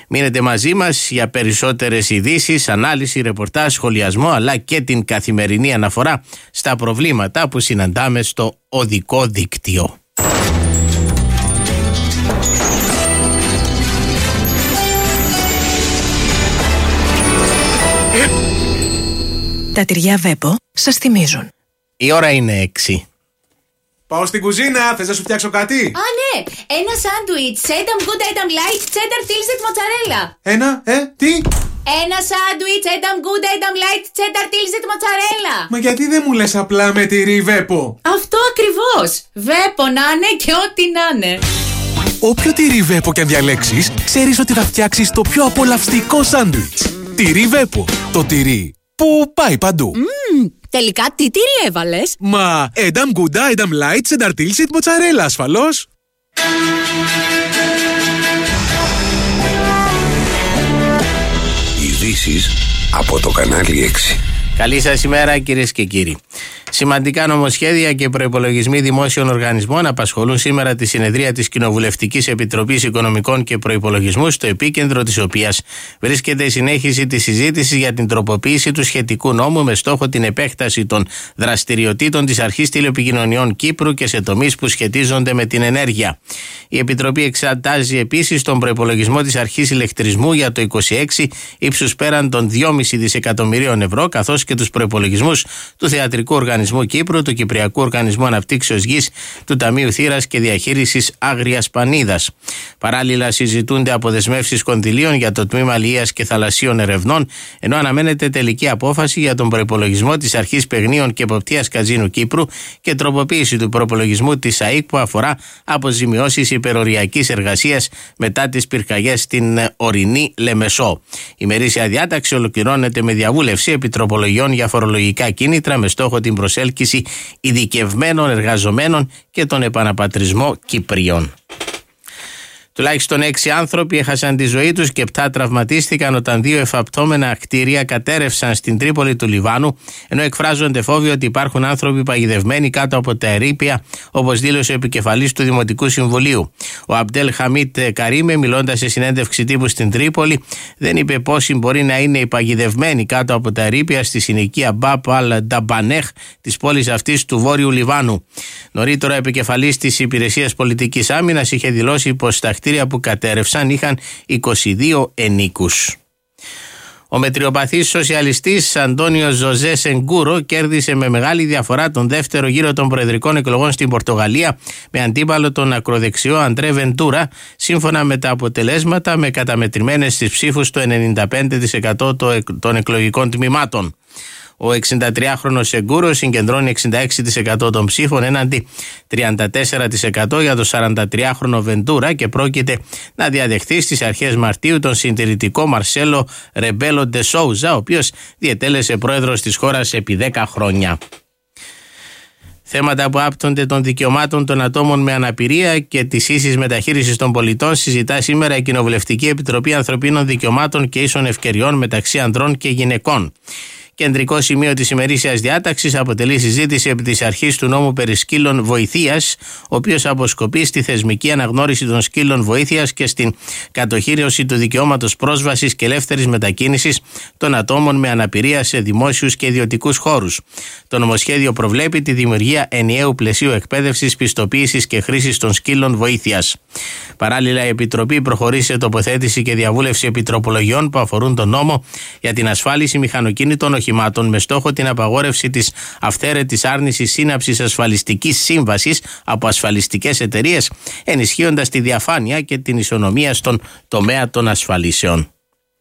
Μείνετε μαζί μας για περισσότερες ειδήσεις, ανάλυση, ρεπορτάζ, σχολιασμό, αλλά και την καθημερινή αναφορά στα προβλήματα που συναντάμε στο οδικό δίκτυο. Τα τυριά Βέπο σας θυμίζουν. Η ώρα είναι 6. Πάω στην κουζίνα, θες να σου φτιάξω κάτι? Α, ναι! Ένα σάντουιτς, Edam Good Edam Light, cheddar tilsit mozzarella. Τι? Ένα σάντουιτς, Edam Good Edam Light, cheddar tilsit mozzarella. Μα γιατί δεν μου λες απλά με τυρί Βέπο? Αυτό ακριβώς! Βέπο να είναι και ό,τι να είναι. Όποιο τυρί Βέπο και αν διαλέξεις, ξέρεις ότι θα φτιάξεις το πιο απολαυστικό σάντουιτς. Τυρί Βέπο. Το τυρί που πάει παντού. Τελικά τι τυρί έβαλες? Μα Edam Gouda, Edam Light, cheddar tilsit mozzarella ασφαλώς. Ειδήσεις από το κανάλι 6. Καλή σας ημέρα κυρίες και κύριοι. Σημαντικά νομοσχέδια και προϋπολογισμοί δημόσιων οργανισμών απασχολούν σήμερα τη συνεδρία της Κοινοβουλευτικής Επιτροπής Οικονομικών και Προϋπολογισμού, στο επίκεντρο της οποίας βρίσκεται η συνέχιση της συζήτησης για την τροποποίηση του σχετικού νόμου με στόχο την επέκταση των δραστηριοτήτων της Αρχής Τηλεπικοινωνιών Κύπρου και σε τομείς που σχετίζονται με την ενέργεια. Η Επιτροπή εξετάζει επίσης τον προϋπολογισμό της Αρχής Ηλεκτρισμού για το 2026 ύψους πέραν των 2,5 δισεκατομμυρίων ευρώ, καθώς και τους προϋπολογισμούς του Θεατρικού Οργανισμού Κύπρου, του Κυπριακού Οργανισμού Αναπτύξεως Γης, του Ταμείου Θύρας και Διαχείρισης Άγριας Πανίδας. Παράλληλα, συζητούνται αποδεσμεύσεις κονδυλίων για το Τμήμα Αλιείας και Θαλασσίων Ερευνών, ενώ αναμένεται τελική απόφαση για τον προϋπολογισμό της Αρχής Παιγνίων και Εποπτείας Καζίνου Κύπρου και τροποποίηση του προϋπολογισμού της ΑΕΚ που αφορά αποζημιώσεις υπεροριακής εργασίας μετά τις πυρκαγιές στην ορεινή Λεμεσό. Η ημερήσια διάταξη ολοκληρώνεται με διαβούλευση επιτροπολογιών για φορολογικά κίνητρα με στόχο την προσέλκυση ειδικευμένων εργαζομένων και τον επαναπατρισμό Κυπρίων. Τουλάχιστον 6 άνθρωποι έχασαν τη ζωή τους και 7 τραυματίστηκαν όταν 2 εφαπτώμενα κτίρια κατέρευσαν στην Τρίπολη του Λιβάνου, ενώ εκφράζονται φόβοι ότι υπάρχουν άνθρωποι παγιδευμένοι κάτω από τα ερείπια, όπως δήλωσε ο επικεφαλής του Δημοτικού Συμβουλίου. Ο Αμπτέλ Χαμίτ Καρίμε, μιλώντας σε συνέντευξη τύπου στην Τρίπολη, δεν είπε πόσοι μπορεί να είναι οι παγιδευμένοι κάτω από τα ερείπια στη συνοικία Μπαπ Αλ Νταμπανέχ της πόλης αυτής του Βόρειου Λιβάνου. Νωρίτερα, ο επικεφαλής της Υπηρεσίας Πολιτικής Άμυνας είχε δηλώσει πως τα κτίρια που κατέρευσαν είχαν 22 ενίκους. Ο μετριοπαθής σοσιαλιστής Αντώνιο Ζωζέ Σενγκούρο κέρδισε με μεγάλη διαφορά τον δεύτερο γύρο των προεδρικών εκλογών στην Πορτογαλία με αντίπαλο τον ακροδεξιό Αντρέ Βεντούρα, σύμφωνα με τα αποτελέσματα με καταμετρημένες στις ψήφους το 95% των εκλογικών τμήματων. Ο 63χρονος Σεγκούρο συγκεντρώνει 66% των ψήφων έναντι 34% για το 43χρονο Βεντούρα και πρόκειται να διαδεχθεί στις αρχές Μαρτίου τον συντηρητικό Μαρσέλο Ρεμπέλο Ντε Σόουζα, ο οποίος διετέλεσε πρόεδρος της χώρας επί 10 χρόνια. Θέματα που άπτονται των δικαιωμάτων των ατόμων με αναπηρία και της ίσης μεταχείρισης των πολιτών συζητά σήμερα η Κοινοβουλευτική Επιτροπή Ανθρωπίνων Δικαιωμάτων και Ίσων Ευκαιριών μεταξύ ανδρών και γυναικών. Κεντρικό σημείο της ημερήσιας διάταξης αποτελεί συζήτηση επί της αρχής του νόμου περί σκύλων βοηθείας, ο οποίος αποσκοπεί στη θεσμική αναγνώριση των σκύλων βοήθειας και στην κατοχήρωση του δικαιώματος πρόσβασης και ελεύθερης μετακίνησης των ατόμων με αναπηρία σε δημόσιους και ιδιωτικούς χώρους. Το νομοσχέδιο προβλέπει τη δημιουργία ενιαίου πλαισίου εκπαίδευσης, πιστοποίησης και χρήσης των σκύλων βοήθειας. Παράλληλα, η Επιτροπή προχωρεί σε τοποθέτηση και διαβούλευση επιτροπολογιών που αφορούν τον νόμο για την ασφάλιση μηχανοκίνητων οχημάτων με στόχο την απαγόρευση της αυθαίρετης άρνησης σύναψης ασφαλιστικής σύμβασης από ασφαλιστικές εταιρείες, ενισχύοντας τη διαφάνεια και την ισονομία στον τομέα των ασφαλίσεων.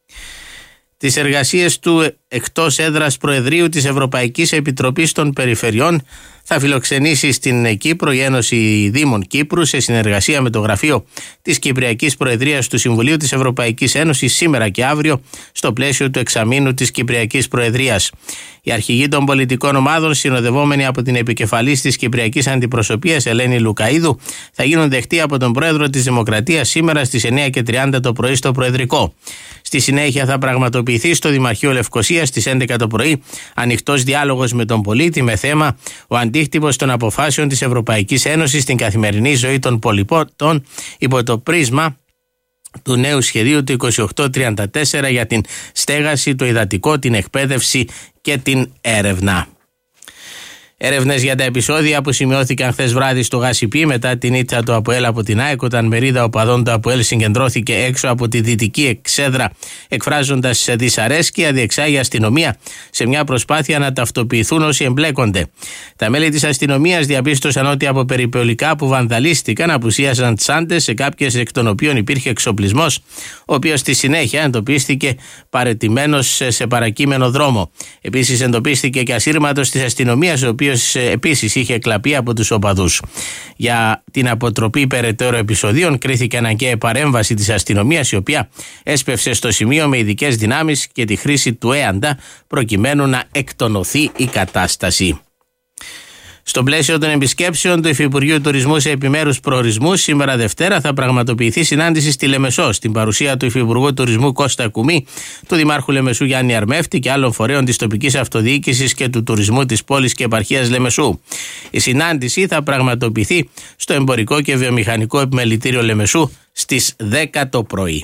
Τις εργασίες του εκτός έδρας Προεδρείου της Ευρωπαϊκής Επιτροπής των Περιφερειών θα φιλοξενήσει στην Κύπρο η Ένωση Δήμων Κύπρου σε συνεργασία με το Γραφείο της Κυπριακής Προεδρίας του Συμβουλίου της Ευρωπαϊκής Ένωσης σήμερα και αύριο στο πλαίσιο του εξαμήνου της Κυπριακής Προεδρίας. Οι αρχηγοί των πολιτικών ομάδων, συνοδευόμενοι από την επικεφαλής της Κυπριακής Αντιπροσωπείας Ελένη Λουκαΐδου, θα γίνουν δεχτοί από τον Πρόεδρο της Δημοκρατίας σήμερα στις 9:30 το πρωί στο Προεδρικό. Στη συνέχεια θα πραγματοποιηθεί στο Δημαρχείο Λευκωσίας στις 11 το πρωί ανοιχτός διάλογος με τον πολίτη με θέμα ο αντίκτυπος των αποφάσεων της Ευρωπαϊκής Ένωσης στην καθημερινή ζωή των πολιτών υπό το πρίσμα του νέου σχεδίου του 2834 για την στέγαση, το υδατικό, την εκπαίδευση και την έρευνα. Έρευνες για τα επεισόδια που σημειώθηκαν χθες βράδυ στο Γασιπί μετά την ήττα του ΑΠΟΕΛ από την ΑΕΚ, όταν μερίδα οπαδών του ΑΠΟΕΛ συγκεντρώθηκε έξω από τη δυτική εξέδρα εκφράζοντας δυσαρέσκεια, διεξάγει η αστυνομία σε μια προσπάθεια να ταυτοποιηθούν όσοι εμπλέκονται. Τα μέλη της αστυνομίας διαπίστωσαν ότι από περιπολικά που βανδαλίστηκαν απουσίασαν τσάντες, σε κάποιες εκ των οποίων υπήρχε εξοπλισμός, ο οποίος στη συνέχεια εντοπίστηκε παραιτημένος σε παρακείμενο δρόμο. Επίσης εντοπίστηκε και ασύρματος της αστυνομίας, ο οποίος επίσης είχε κλαπεί από τους οπαδούς. Για την αποτροπή περαιτέρω επεισοδίων κρίθηκε αναγκαία παρέμβαση της αστυνομίας, η οποία έσπευσε στο σημείο με ειδικές δυνάμεις και τη χρήση του έαντα προκειμένου να εκτονωθεί η κατάσταση. Στο πλαίσιο των επισκέψεων του Υφυπουργείου Τουρισμού σε επιμέρους προορισμούς, σήμερα Δευτέρα θα πραγματοποιηθεί συνάντηση στη Λεμεσό, στην παρουσία του Υφυπουργού Τουρισμού Κώστα Κουμή, του Δημάρχου Λεμεσού Γιάννη Αρμέφτη και άλλων φορέων της τοπικής αυτοδιοίκησης και του τουρισμού της πόλης και επαρχίας Λεμεσού. Η συνάντηση θα πραγματοποιηθεί στο Εμπορικό και Βιομηχανικό Επιμελητήριο Λεμεσού στις 10 το πρωί.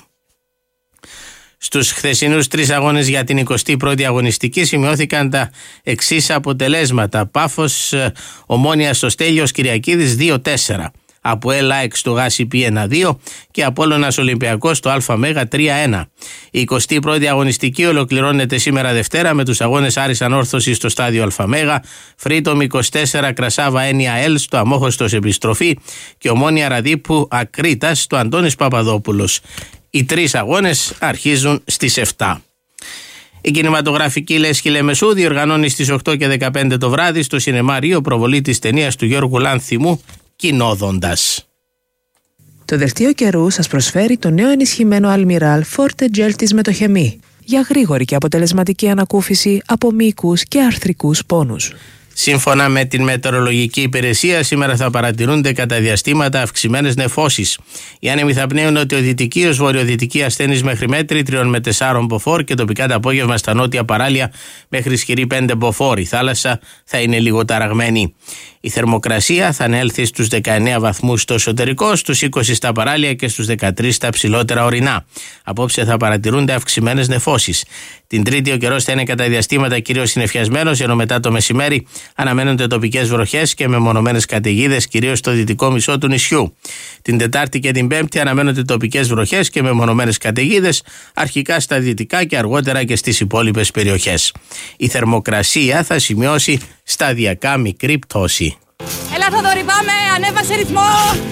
Στους χθεσινούς 3 αγώνες για την 21η αγωνιστική σημειώθηκαν τα εξής αποτελέσματα. Πάφος Ομόνια στο Στέλιος Κυριακίδης 2-4. ΑΠΟΕΛ ΑΕΚ στο Γασιπί 1-2 και Απόλλωνας Ολυμπιακός στο ΑΜΕΓΑ 3-1. Η 21η αγωνιστική ολοκληρώνεται σήμερα Δευτέρα με τους αγώνες Άρης Ανόρθωση στο στάδιο ΑΜΕΓΑ, Φρίτομ 24 Κρασάβα Ένια ΕΛ στο Αμόχωστος Επιστροφή και Ομόνια Ραδίπου Ακρίτας στο Αντώνης Παπαδόπουλος. Οι 3 αγώνες αρχίζουν στις 7. Η κινηματογραφική λέσχη Λεμεσού διοργανώνει στις 8 και 15 το βράδυ στο Σινεμά Ρίο προβολή της ταινίας του Γιώργου Λάνθιμου «Κοινόδοντας». Το δελτίο καιρού σας προσφέρει το νέο ενισχυμένο Almiral Forte Gel της Μετοχεμή για γρήγορη και αποτελεσματική ανακούφιση από μυϊκούς και αρθρικούς πόνους. Σύμφωνα με την μετεωρολογική υπηρεσία, σήμερα θα παρατηρούνται κατά διαστήματα αυξημένες νεφώσεις. Οι άνεμοι θα πνέουν νοτιοδυτική ως βορειοδυτική ασθένης μέχρι μέτρη 3 με 4 μποφόρ και τοπικά το απόγευμα στα νότια παράλια μέχρι ισχυρή 5 μποφόρ. Η θάλασσα θα είναι λίγο ταραγμένη. Η θερμοκρασία θα ανέλθει στους 19 βαθμούς στο εσωτερικό, στους 20 στα παράλια και στους 13 στα ψηλότερα ορεινά. Απόψε θα παρατηρούνται αυξημένες νεφώσεις. Την Τρίτη ο καιρός θα είναι κατά διαστήματα κυρίως συννεφιασμένος, ενώ μετά το μεσημέρι αναμένονται τοπικές βροχές και μεμονωμένες καταιγίδες κυρίως στο δυτικό μισό του νησιού. Την Τετάρτη και την Πέμπτη αναμένονται τοπικές βροχές και μεμονωμένες καταιγίδες, αρχικά στα δυτικά και αργότερα και στις υπόλοιπες περιοχές. Η θερμοκρασία θα σημειώσει σταδιακά μικρή πτώση. Έλα Θοδωρή, πάμε, ανέβασε ρυθμό.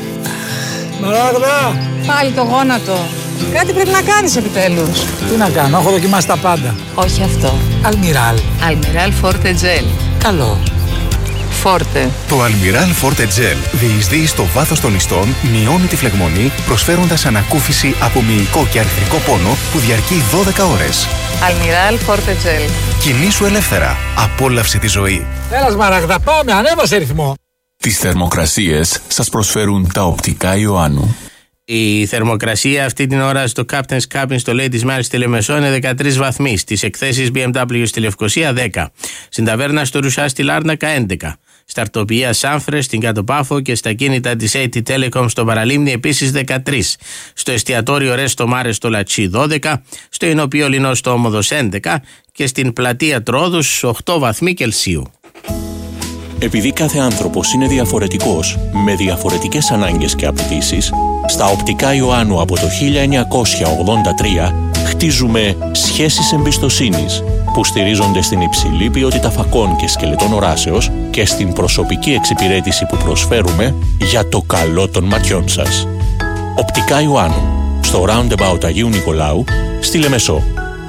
Μαράγδα! Πάλι το γόνατο. Κάτι πρέπει να κάνεις επιτέλους. Τι να κάνω, έχω δοκιμάσει τα πάντα. Όχι αυτό. Αλμιράλ. Αλμιράλ Forte Gel. Καλό. Forte. Το Almiral Forte Gel διεισδύει στο βάθος των ιστών, μειώνει τη φλεγμονή, προσφέροντας ανακούφιση από μυϊκό και αρθρικό πόνο που διαρκεί 12 ώρες. Almiral Forte Gel. Κινήσου ελεύθερα. Απόλαυσε τη ζωή. Έλα Μαράγδα, πάμε, ανέβασε ρυθμό. Τις θερμοκρασίες σας προσφέρουν τα οπτικά Ιωάννου. Η θερμοκρασία αυτή την ώρα στο Captain's Cabin στο Ladies Mart στη Λεμεσό είναι 13 βαθμοί. Στις εκθέσεις BMW στη Λευκοσία 10. Στην ταβέρνα στο Ρουσά στη Λάρνακα 11. Στα αρτοπία Σάμφρες στην Κάτω Πάφο και στα κίνητα της AT Telecom στο Παραλίμνη επίσης 13. Στο εστιατόριο Ρέστο Μάρε στο Λατσί 12. Στο Ινοπείο Λινό στο Όμοδος 11. Και στην πλατεία Τρόδους 8 βαθμοί Κελσίου. Επειδή κάθε άνθρωπος είναι διαφορετικός, με διαφορετικές ανάγκες και απαιτήσεις, στα οπτικά Ιωάννου από το 1983 χτίζουμε σχέσεις εμπιστοσύνης που στηρίζονται στην υψηλή ποιότητα φακών και σκελετών οράσεως και στην προσωπική εξυπηρέτηση που προσφέρουμε για το καλό των ματιών σας. Οπτικά Ιωάννου, στο Roundabout Αγίου Νικολάου, στη Λεμεσό.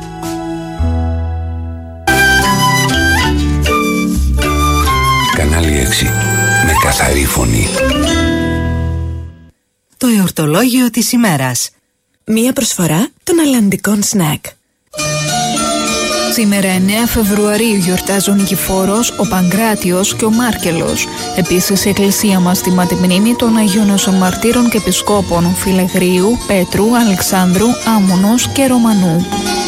Κανάλι 6. Με καθαρή φωνή. Το εορτολόγιο της ημέρας. Μία προσφορά των αλλαντικών σνακ. Σήμερα 9 Φεβρουαρίου γιορτάζουν η Νικηφόρος, ο Παγκράτιος και ο Μάρκελος. Επίσης η εκκλησία μας τιμά τη μνήμη των Αγίων Όσων Μαρτύρων και Επισκόπων Φιλεγρίου, Πέτρου, Αλεξάνδρου, Άμμονος και Ρωμανού.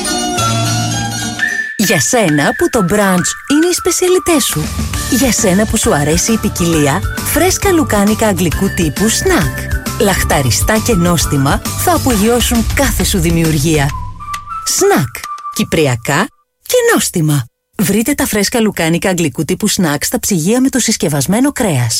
Για σένα που το μπραντς είναι οι σπεσιαλιτές σου. Για σένα που σου αρέσει η ποικιλία, φρέσκα λουκάνικα αγγλικού τύπου σνακ. Λαχταριστά και νόστιμα θα απογειώσουν κάθε σου δημιουργία. Σνακ. Κυπριακά και νόστιμα. Βρείτε τα φρέσκα λουκάνικα αγγλικού τύπου σνακ στα ψυγεία με το συσκευασμένο κρέας.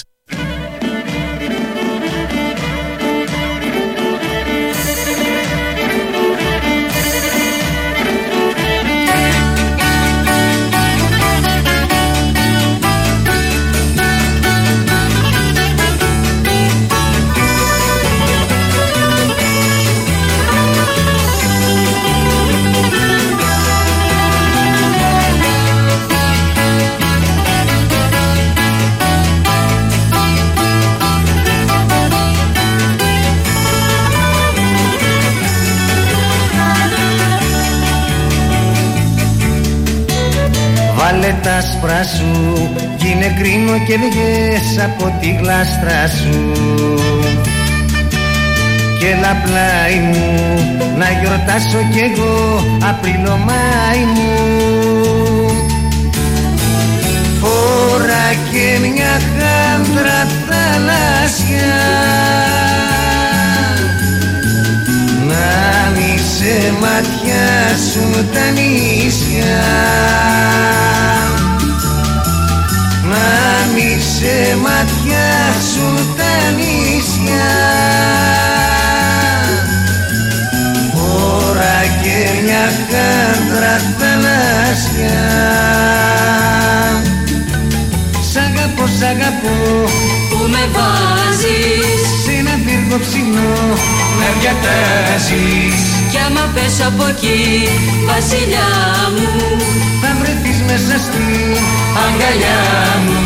Βάλε τα άσπρα σου, γίνε κρίνο και βγες από τη γλάστρα σου. Και έλα πλάι μου, να γιορτάσω κι εγώ Απρίλο-Μάη μου. Φορά και μια χάντρα θαλάσσια, να μη σε ματιάσουν τα νησιά, να μη σε ματιάσουν τα νησιά. Φορά και μια χάντρα θαλάσσια. Σ' αγαπώ, σ' αγαπώ, που με βάζεις σε ένα πύργο ψηλό να διατάζεις. Κι άμα πέσω από εκεί, βασιλιά μου, θα βρεθείς μέσα στην αγκαλιά μου.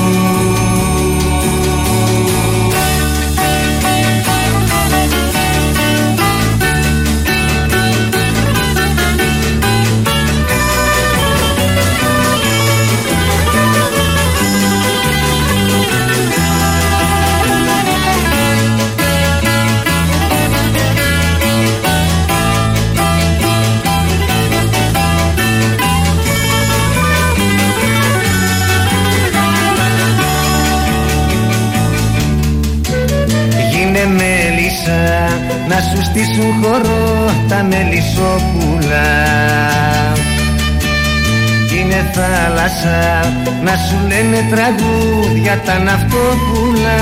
Να σου στήσουν χορό τα μελισσόπουλα. Είναι θάλασσα να σου λένε τραγούδια τα ναυτόπουλα.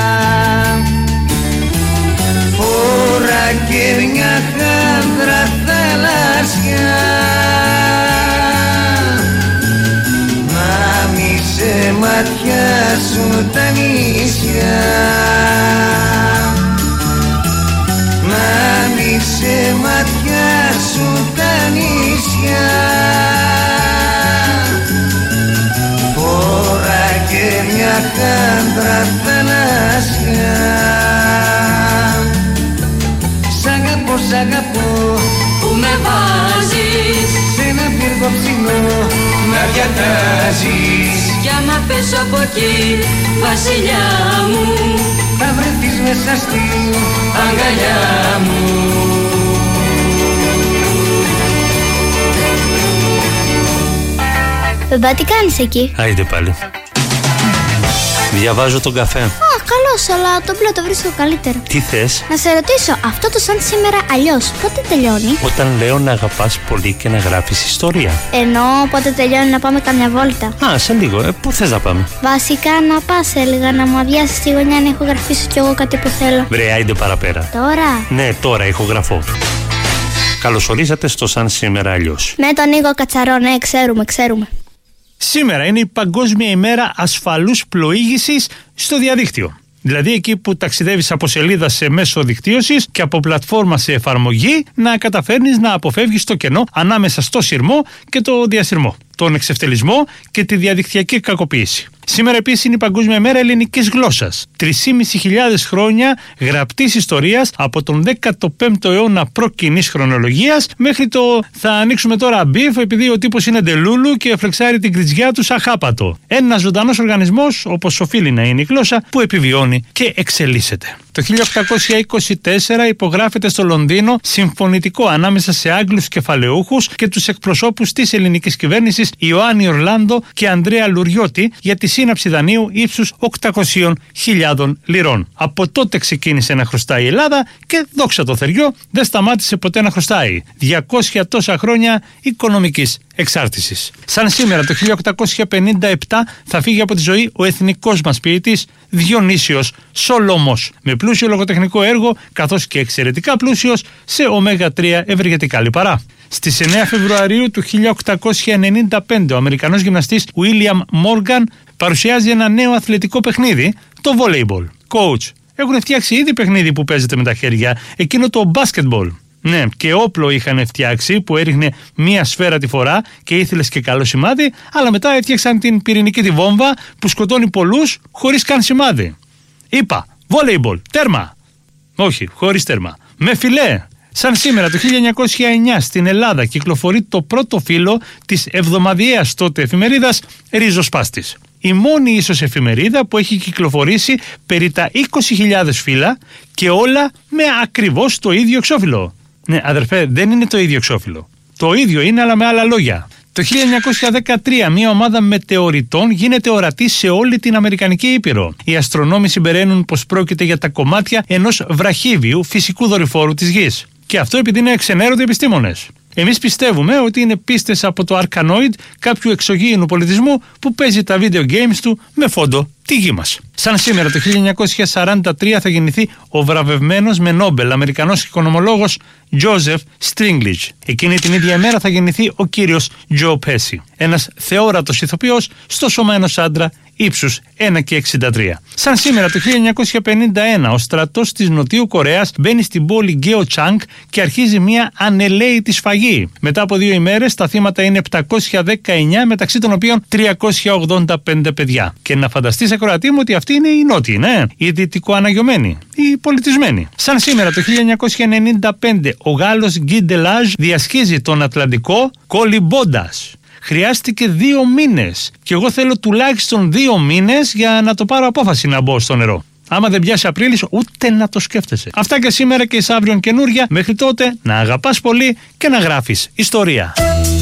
Φορά και μια χάντρα θαλάσσια, να μη σε ματιάσουν τα νησιά, να μη σε ματιάσουν τα νησιά. Φορά και μια χάντρα θαλάσσια. Σ' αγαπώ, σ' αγαπώ, που με βάζεις σε ένα πύργο ψηλό να διατάζεις. Κι άμα πέσω από εκεί, βασιλιά μου, θα βρεθείς μέσα στην αγκαλιά μου. Μπαμπά, τι κάνεις εκεί? Άιντε πάλι. Διαβάζω τον καφέ. Καλώς, αλλά το μπλε το βρίσκω καλύτερο. Τι θες? Να σε ρωτήσω, αυτό το σαν σήμερα αλλιώς, πότε τελειώνει? Όταν λέω να αγαπάς πολύ και να γράφεις ιστορία. Ενώ πότε τελειώνει να πάμε καμιά βόλτα? Α, σε λίγο. Πού θες να πάμε? Βασικά να πας, έλεγα, να μου αδειάσεις τη γωνιά να ηχογραφήσω κι εγώ κάτι που θέλω. Βρε, άιντε παραπέρα. Τώρα? Ναι, τώρα ηχογραφώ. Καλωσορίσατε στο Σαν Σήμερα Αλλιώς. Με τον Νίκο Κατσαρό, ναι, ξέρουμε. Σήμερα είναι η Παγκόσμια ημέρα ασφαλούς πλοήγησης στο διαδίκτυο. Δηλαδή εκεί που ταξιδεύεις από σελίδα σε μέσο δικτύωσης και από πλατφόρμα σε εφαρμογή να καταφέρνεις να αποφεύγεις το κενό ανάμεσα στο σειρμό και το διασυρμό, τον εξευτελισμό και τη διαδικτυακή κακοποίηση. Σήμερα επίσης είναι η Παγκόσμια ημέρα ελληνικής γλώσσας. 3.500 χρόνια γραπτής ιστορίας από τον 15ο αιώνα προ-κοινής χρονολογίας μέχρι το θα ανοίξουμε τώρα μπιφ επειδή ο τύπος είναι ντελούλου και φλεξάρει την κριτζιά του αχάπατο. Ένας ζωντανός οργανισμός, όπως οφείλει να είναι η γλώσσα, που επιβιώνει και εξελίσσεται. Το 1824 υπογράφεται στο Λονδίνο συμφωνητικό ανάμεσα σε Άγγλους κεφαλαιούχους και τους εκπροσώπους της ελληνικής κυβέρνησης Ιωάννη Ορλάντο και Ανδρέα Λουριώτη για τη σύναψη δανείου ύψους 800.000 λιρών. Από τότε ξεκίνησε να χρωστάει η Ελλάδα και δόξα τω Θεριό δεν σταμάτησε ποτέ να χρωστάει. 200 τόσα χρόνια οικονομικής εξάρτησης. Σαν σήμερα το 1857 θα φύγει από τη ζωή ο εθνικός μας ποιητής Διονύσιος Σολόμος, με πλούσιο λογοτεχνικό έργο καθώς και εξαιρετικά πλούσιος σε ω3 ευεργετικά λιπαρά. Στις 9 Φεβρουαρίου του 1895 ο Αμερικανός γυμναστής William Morgan παρουσιάζει ένα νέο αθλητικό παιχνίδι, το volleyball. Coach, έχουν φτιάξει ήδη παιχνίδι που παίζεται με τα χέρια, εκείνο το basketball. Ναι, και όπλο είχαν φτιάξει που έριχνε μία σφαίρα τη φορά και ήθελες και καλό σημάδι, αλλά μετά έφτιαξαν την πυρηνική τη βόμβα που σκοτώνει πολλούς χωρίς καν σημάδι. Είπα, volleyball, τέρμα. Όχι, χωρίς τέρμα. Με φιλέ. Σαν σήμερα το 1909 στην Ελλάδα κυκλοφορεί το πρώτο φύλλο της εβδομαδιαίας τότε εφημερίδας Ριζοσπάστης. Η μόνη ίσως εφημερίδα που έχει κυκλοφορήσει περί τα 20.000 φύλλα και όλα με ακριβώς το ίδιο εξώφυλλο. Ναι, αδερφέ, δεν είναι το ίδιο εξώφυλλο. Το ίδιο είναι, αλλά με άλλα λόγια. Το 1913 μια ομάδα μετεωριτών γίνεται ορατή σε όλη την Αμερικανική Ήπειρο. Οι αστρονόμοι συμπεραίνουν πως πρόκειται για τα κομμάτια ενός βραχίβιου φυσικού δορυφόρου της Γης. Και αυτό επειδή είναι ξενέρωτοι επιστήμονες. Εμείς πιστεύουμε ότι είναι πίστες από το Arkanoid, κάποιου εξωγήινου πολιτισμού που παίζει τα video games του με φόντο τη γη μας. Σαν σήμερα το 1943 θα γεννηθεί ο βραβευμένος με Νόμπελ Αμερικανός οικονομολόγος Joseph Stiglitz. Εκείνη την ίδια μέρα θα γεννηθεί ο κύριος Joe Pesci, ένας θεόρατος ηθοποιός στο σώμα ενός άντρα ύψους 1,63. Σαν σήμερα το 1951 ο στρατός της Νοτιού Κορέας μπαίνει στην πόλη Γκέο-Τσάνγκ και αρχίζει μια ανελαίητη σφαγή. Μετά από 2 ημέρες τα θύματα είναι 719, μεταξύ των οποίων 385 παιδιά. Και να φανταστείς, ακροατή μου, ότι αυτοί είναι οι νότιοι, ναι, οι δυτικοαναγιωμένοι, οι πολιτισμένοι. Σαν σήμερα το 1995 ο Γάλλος Γκί Ντελάζ διασχίζει τον Ατλαντικό κολυμπώντας. Χρειάστηκε 2 μήνες και εγώ θέλω τουλάχιστον 2 μήνες για να το πάρω απόφαση να μπω στο νερό. Άμα δεν πιάσει Απρίλης, ούτε να το σκέφτεσαι. Αυτά και σήμερα και εις αύριον καινούρια. Μέχρι τότε να αγαπάς πολύ και να γράφεις ιστορία.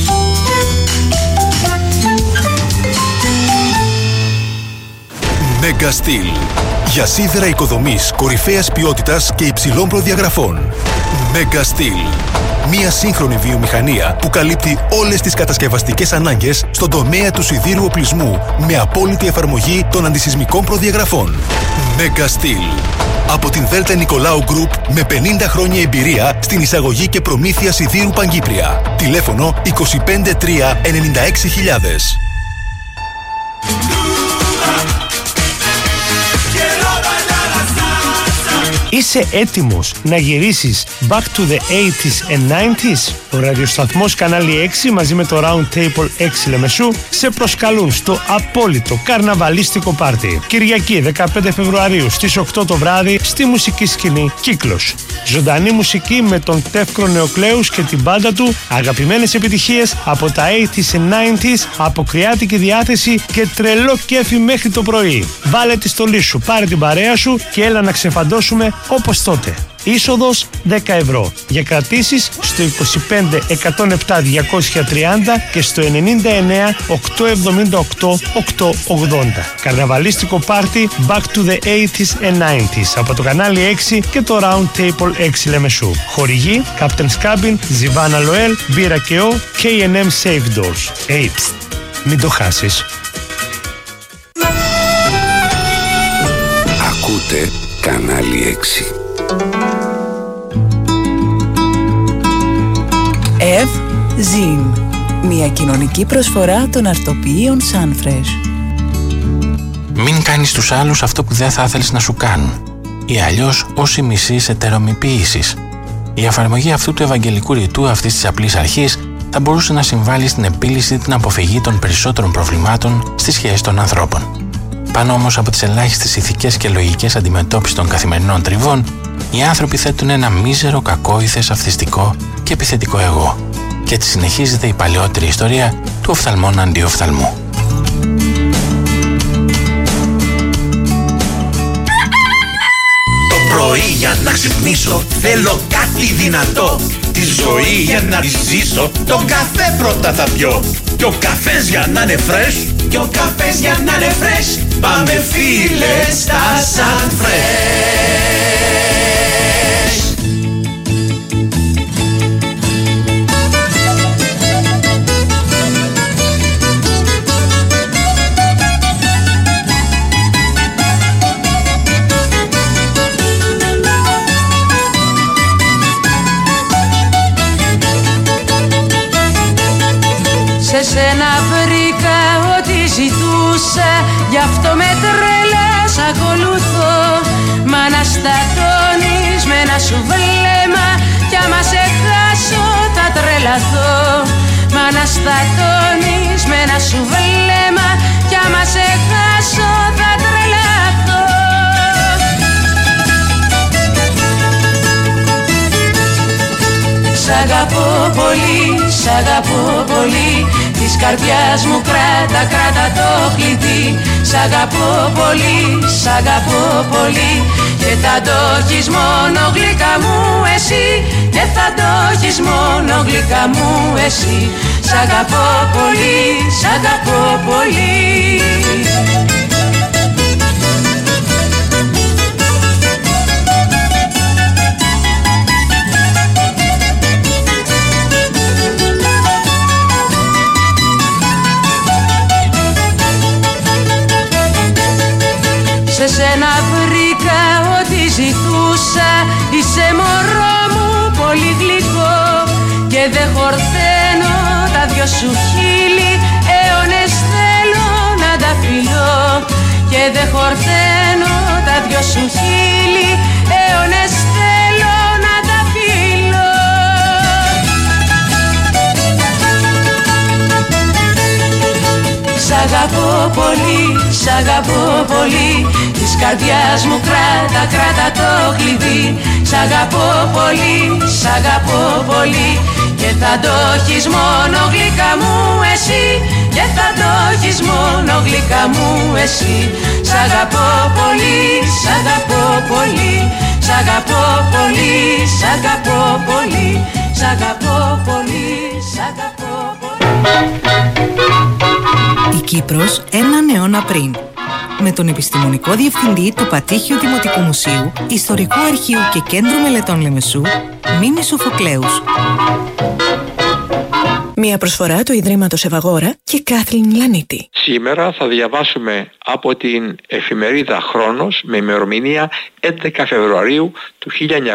Megastil. Για σίδερα οικοδομής κορυφαίας ποιότητας και υψηλών προδιαγραφών. Megastil. Μια σύγχρονη βιομηχανία που καλύπτει όλες τις κατασκευαστικές ανάγκες στον τομέα του σιδήρου οπλισμού με απόλυτη εφαρμογή των αντισυσμικών προδιαγραφών. Megastil. Από την Δέλτα Νικολάου Γκρουπ με 50 χρόνια εμπειρία στην εισαγωγή και προμήθεια σιδήρου Παγκύπρια. Τηλέφωνο 253 96 000. Είσαι έτοιμος να γυρίσεις back to the 80s and 90s? Ο ραδιοσταθμός Κανάλι 6 μαζί με το Round Table 6 Λεμεσού σε προσκαλούν στο απόλυτο καρναβαλίστικο πάρτι. Κυριακή 15 Φεβρουαρίου στις 8 το βράδυ στη μουσική σκηνή Κύκλος. Ζωντανή μουσική με τον Τεύκρο Νεοκλέους και την μπάντα του, αγαπημένες επιτυχίες από τα 80s and 90s, αποκριάτικη διάθεση και τρελό κέφι μέχρι το πρωί. Βάλε τη στολή σου, πάρε την παρέα σου και έλα να ξεφαντώσουμε όπως τότε. Είσοδος 10 ευρώ. Για κρατήσεις στο 25 107 230 και στο 99 878 880. Καρναβαλίστικο πάρτι Back to the 80s and 90s από το Κανάλι 6 και το Round Table 6 Λεμεσού. Χορηγοί Captain's Cabin, Ζιβάνα Λοέλ, Μπύρα και Ο, K&M Safe Doors. Μην το χάσεις. Ακούτε Κανάλι 6. Ζιν. Μια κοινωνική προσφορά των αρτοποιείων Sunfresh. Μην κάνεις τους άλλους αυτό που δεν θα ήθελες να σου κάνουν, ή αλλιώς όσοι μισείς ετερομοιποίησης. Η εφαρμογή αυτού του ευαγγελικού ρητού αυτής της απλής αρχής θα μπορούσε να συμβάλλει στην επίλυση ή την αποφυγή των περισσότερων προβλημάτων στις σχέσεις των ανθρώπων. Πάνω όμως από τις ελάχιστες ηθικές και λογικές αντιμετώπισης των καθημερινών τριβών, οι άνθρωποι θέτουν ένα μίζερο, κακόηθες, αυθιστικό και επιθετικό εγώ. Και έτσι συνεχίζεται η παλαιότερη ιστορία του οφθαλμών αντί οφθαλμού. Το πρωί για να ξυπνήσω θέλω κάτι δυνατό. Τη ζωή για να τη ζήσω τον καφέ πρώτα θα πιω. Και ο καφές για να είναι fresh και ο καφές για να είναι fresh. Πάμε φίλε στα Sunfresh. Σε σένα βρήκα ό,τι ζητούσα, γι' αυτό με τρέλας ακολουθώ. Μα να στατώνεις με ένα σου βλέμμα, κι άμα σε χάσω θα τρελαθώ. Μα να στατώνεις με ένα σου βλέμμα, κι άμα σε χάσω θα τρελαθώ. Σ' αγαπώ πολύ, σ' αγαπώ πολύ, της καρδιάς μου κράτα, κράτα το κλειδί. Σ' αγαπώ πολύ, σ' αγαπώ πολύ, και θα το έχεις μόνο γλυκά μου εσύ, και θα το έχεις μόνο γλυκά μου εσύ. Σ' αγαπώ πολύ, σ' αγαπώ πολύ. Σε σένα βρήκα ό,τι ζητούσα, είσαι μωρό μου πολύ γλυκό, και δεν χορταίνω τα δυο σου χείλη, αιώνες θέλω να τα φιλώ. Και δεν χορταίνω τα δυο σου χείλη, αιώνες θέλω να τα φιλώ. Σ' αγαπώ πολύ, σ' αγαπώ πολύ, της καρδιάς μου κράτα, κράτα το κλειδί. Σ' αγαπώ πολύ, σ' αγαπώ πολύ, και θα το έχεις μόνο γλυκά μου εσύ, και θα το έχεις μόνο γλυκά μου εσύ. Σ' αγαπώ πολύ, σ' αγαπώ πολύ, σ' αγαπώ πολύ, σ' αγαπώ πολύ, σ' αγαπώ πολύ, σ' αγαπώ πολύ. Η Κύπρος έναν αιώνα πριν. Με τον επιστημονικό διευθυντή του Πατήχιου Δημοτικού Μουσείου, Ιστορικού Αρχείου και Κέντρου Μελετών Λεμεσού, Μίμη Σοφοκλέους. Μια προσφορά του Ιδρύματος Ευαγόρα και Κάθλιν Λανίτη. Σήμερα θα διαβάσουμε από την εφημερίδα Χρόνος με ημερομηνία 11 Φεβρουαρίου του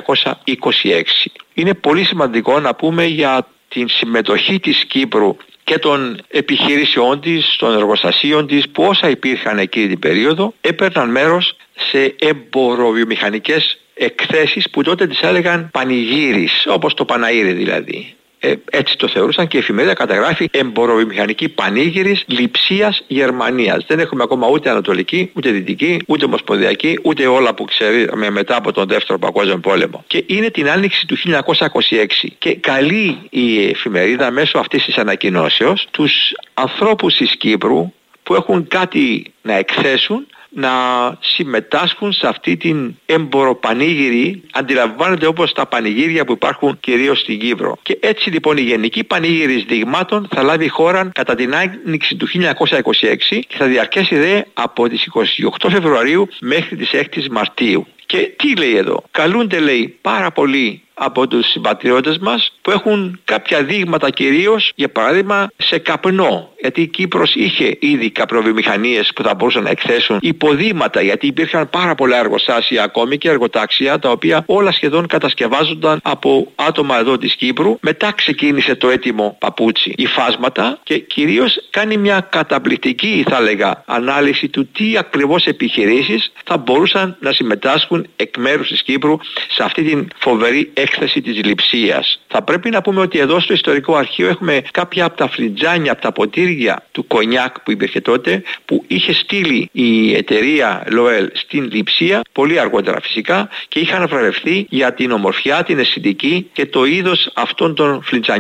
1926. Είναι πολύ σημαντικό να πούμε για την συμμετοχή της Κύπρου και των επιχειρήσεών της, των εργοστασίων της, που όσα υπήρχαν εκείνη την περίοδο έπαιρναν μέρος σε εμποροβιομηχανικές εκθέσεις που τότε τις έλεγαν πανηγύρις, όπως το Παναήρι δηλαδή. Έτσι το θεωρούσαν και η εφημερίδα καταγράφει εμποροβιομηχανική πανήγυρης Λειψίας Γερμανίας. Δεν έχουμε ακόμα ούτε Ανατολική, ούτε Δυτική, ούτε Ομοσπονδιακή, ούτε όλα που ξέρουμε μετά από τον Δεύτερο Παγκόσμιο Πόλεμο. Και είναι την άνοιξη του 1926 και καλεί η εφημερίδα μέσω αυτής της ανακοινώσεως τους ανθρώπους της Κύπρου που έχουν κάτι να εκθέσουν να συμμετάσχουν σε αυτή την εμποροπανήγυρη, αντιλαμβάνονται όπως τα πανηγύρια που υπάρχουν κυρίως στην Κύπρο. Και έτσι λοιπόν η Γενική Πανήγυρης Δειγμάτων θα λάβει χώρα κατά την άνοιξη του 1926 και θα διαρκέσει από τις 28 Φεβρουαρίου μέχρι τις 6 Μαρτίου. Και τι λέει εδώ? Καλούνται, λέει, πάρα πολλοί από τους συμπατριώτες μας που έχουν κάποια δείγματα, κυρίως για παράδειγμα σε καπνό, γιατί η Κύπρος είχε ήδη καπνοβιομηχανίες που θα μπορούσαν να εκθέσουν, υποδήματα, γιατί υπήρχαν πάρα πολλά εργοστάσια ακόμη και εργοτάξια τα οποία όλα σχεδόν κατασκευάζονταν από άτομα εδώ της Κύπρου. Μετά ξεκίνησε το έτοιμο παπούτσι, υφάσματα, και κυρίως κάνει μια καταπληκτική, θα έλεγα, ανάλυση του τι ακριβώς επιχειρήσεις θα μπορούσαν να συμμετάσχουν εκ μέρους της Κύπρου σε αυτή την φοβερή έκθεση της Λειψίας. Θα πρέπει να πούμε ότι εδώ στο Ιστορικό Αρχείο έχουμε κάποια από τα φλιτζάνια, από τα ποτήρια του κονιάκ που υπήρχε τότε, που είχε στείλει η εταιρεία Λοέλ στην Λειψία, πολύ αργότερα φυσικά, και είχαν βραβευτεί για την ομορφιά, την αισθητική και το είδος αυτών των φλιτζανιών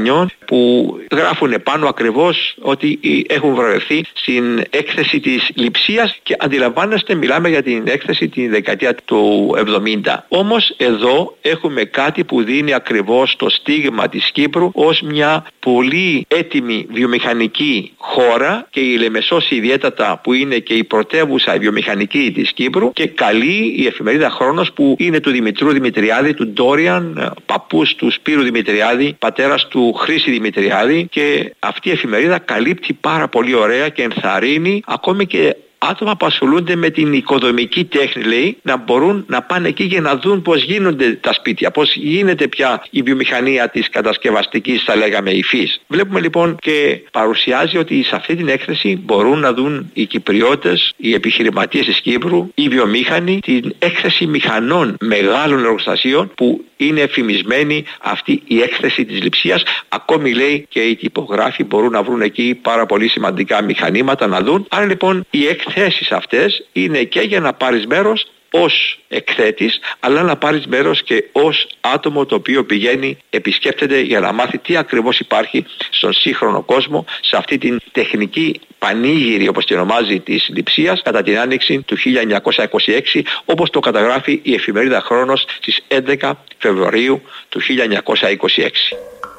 που γράφουν πάνω ακριβώς ότι έχουν βρεθεί στην έκθεση της Λειψίας και αντιλαμβάνεστε, μιλάμε για την έκθεση τη δεκαετία του 70. Όμως εδώ έχουμε κάτι που δίνει ακριβώς το στίγμα της Κύπρου ως μια πολύ έτοιμη βιομηχανική χώρα, και η Λεμεσός ιδιαίτερα που είναι και η πρωτεύουσα βιομηχανική της Κύπρου, και καλεί η εφημερίδα Χρόνος που είναι του Δημητρού Δημητριάδη, του Ντόριαν, παππούς του Σπύρου Δημητριάδη, πατέρας του Χρήση Δημητριάδη, και αυτή η εφημερίδα καλύπτει πάρα πολύ ωραία και ενθαρρύνει ακόμη και άτομα που ασχολούνται με την οικοδομική τέχνη, λέει, να μπορούν να πάνε εκεί για να δουν πώς γίνονται τα σπίτια, πώς γίνεται πια η βιομηχανία της κατασκευαστικής, θα λέγαμε, υφής. Βλέπουμε λοιπόν και παρουσιάζει ότι σε αυτή την έκθεση μπορούν να δουν οι Κυπριώτες, οι επιχειρηματίες της Κύπρου, οι βιομήχανοι, την έκθεση μηχανών μεγάλων εργοστασίων που είναι εφημισμένη αυτή η έκθεση της Λειψίας. Ακόμη, λέει, και οι τυπογράφοι μπορούν να βρουν εκεί πάρα πολύ σημαντικά μηχανήματα να δουν. Άρα λοιπόν οι εκθέσεις αυτές είναι και για να πάρεις μέρος ως εκθέτης, αλλά να πάρεις μέρος και ως άτομο το οποίο πηγαίνει, επισκέπτεται για να μάθει τι ακριβώς υπάρχει στον σύγχρονο κόσμο, σε αυτή την τεχνική πανήγυρη, όπως την ονομάζει, της Λειψίας κατά την άνοιξη του 1926, όπως το καταγράφει η εφημερίδα Χρόνος στις 11 Φεβρουαρίου του 1926.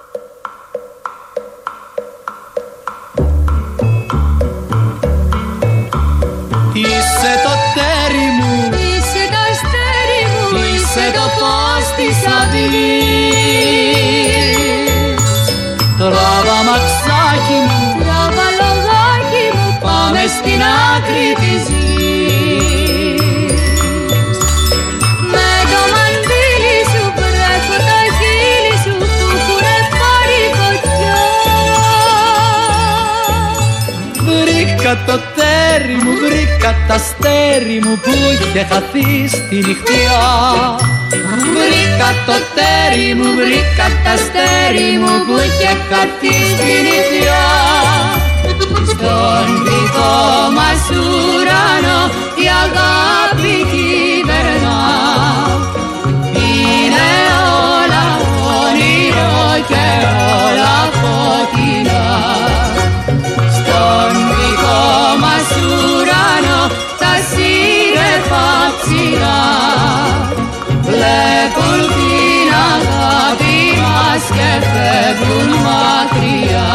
Είσαι το τέρι μου, είσαι το αστέρι μου, είσαι το φως της αυγής. Τράβα μαξάκι μου, τράβα λογάκι μου, πάμε στην άκρη της γης. Με το μαντήλι σου βρέχω τα χείλη σου που έχουνε πάρει φωτιά. Βρήκα το τέρι μου, βρήκα τ' αστέρι μου που είχε χαθεί στη νυχτιά. Βρήκα το τέρι μου, βρήκα τ' αστέρι μου που είχε χαθεί στη νυχτιά. Στον δικό μας ουρανό η αγάπη κυβερνά. Είναι όλα όνειρο και όλα φωτεινά. Στον δικό μας ουρανό τα σύννεφα ψηλά βλέπουν την αγάπη μας και φεύγουν μακριά.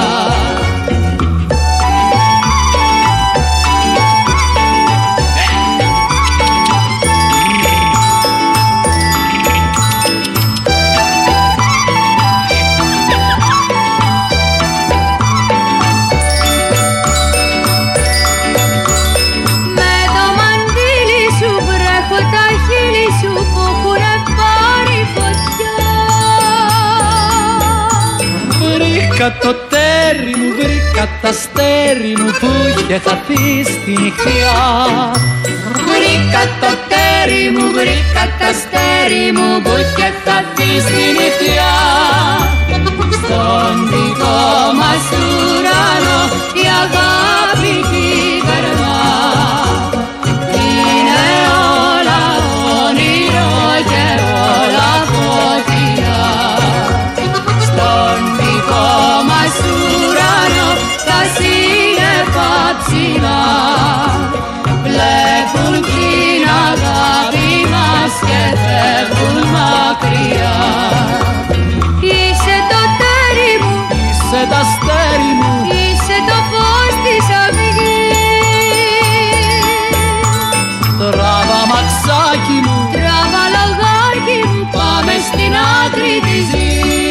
Βρήκα το τέρι μου, βρήκα τ' αστέρι μου που είχε χαθεί στη νυχτιά. Βρήκα το τέρι μου, βρήκα τ' αστέρι μου που είχε χαθεί στη νυχτιά. Στον δικό μας ουρανό η αγάπη κυβερνά. Είναι όλα όνειρο και όλα φωτεινά. Στον δικό μας ουρανό τα σύννεφα ψηλά βλέπουν την αγάπη μας και φεύγουν μακριά. Είσαι το τέρι μου, είσαι τ' αστέρι μου, είσαι το φως της αυγής. Τράβα μαξάκι μου, τράβα λογάκι μου, πάμε στην άκρη της γης.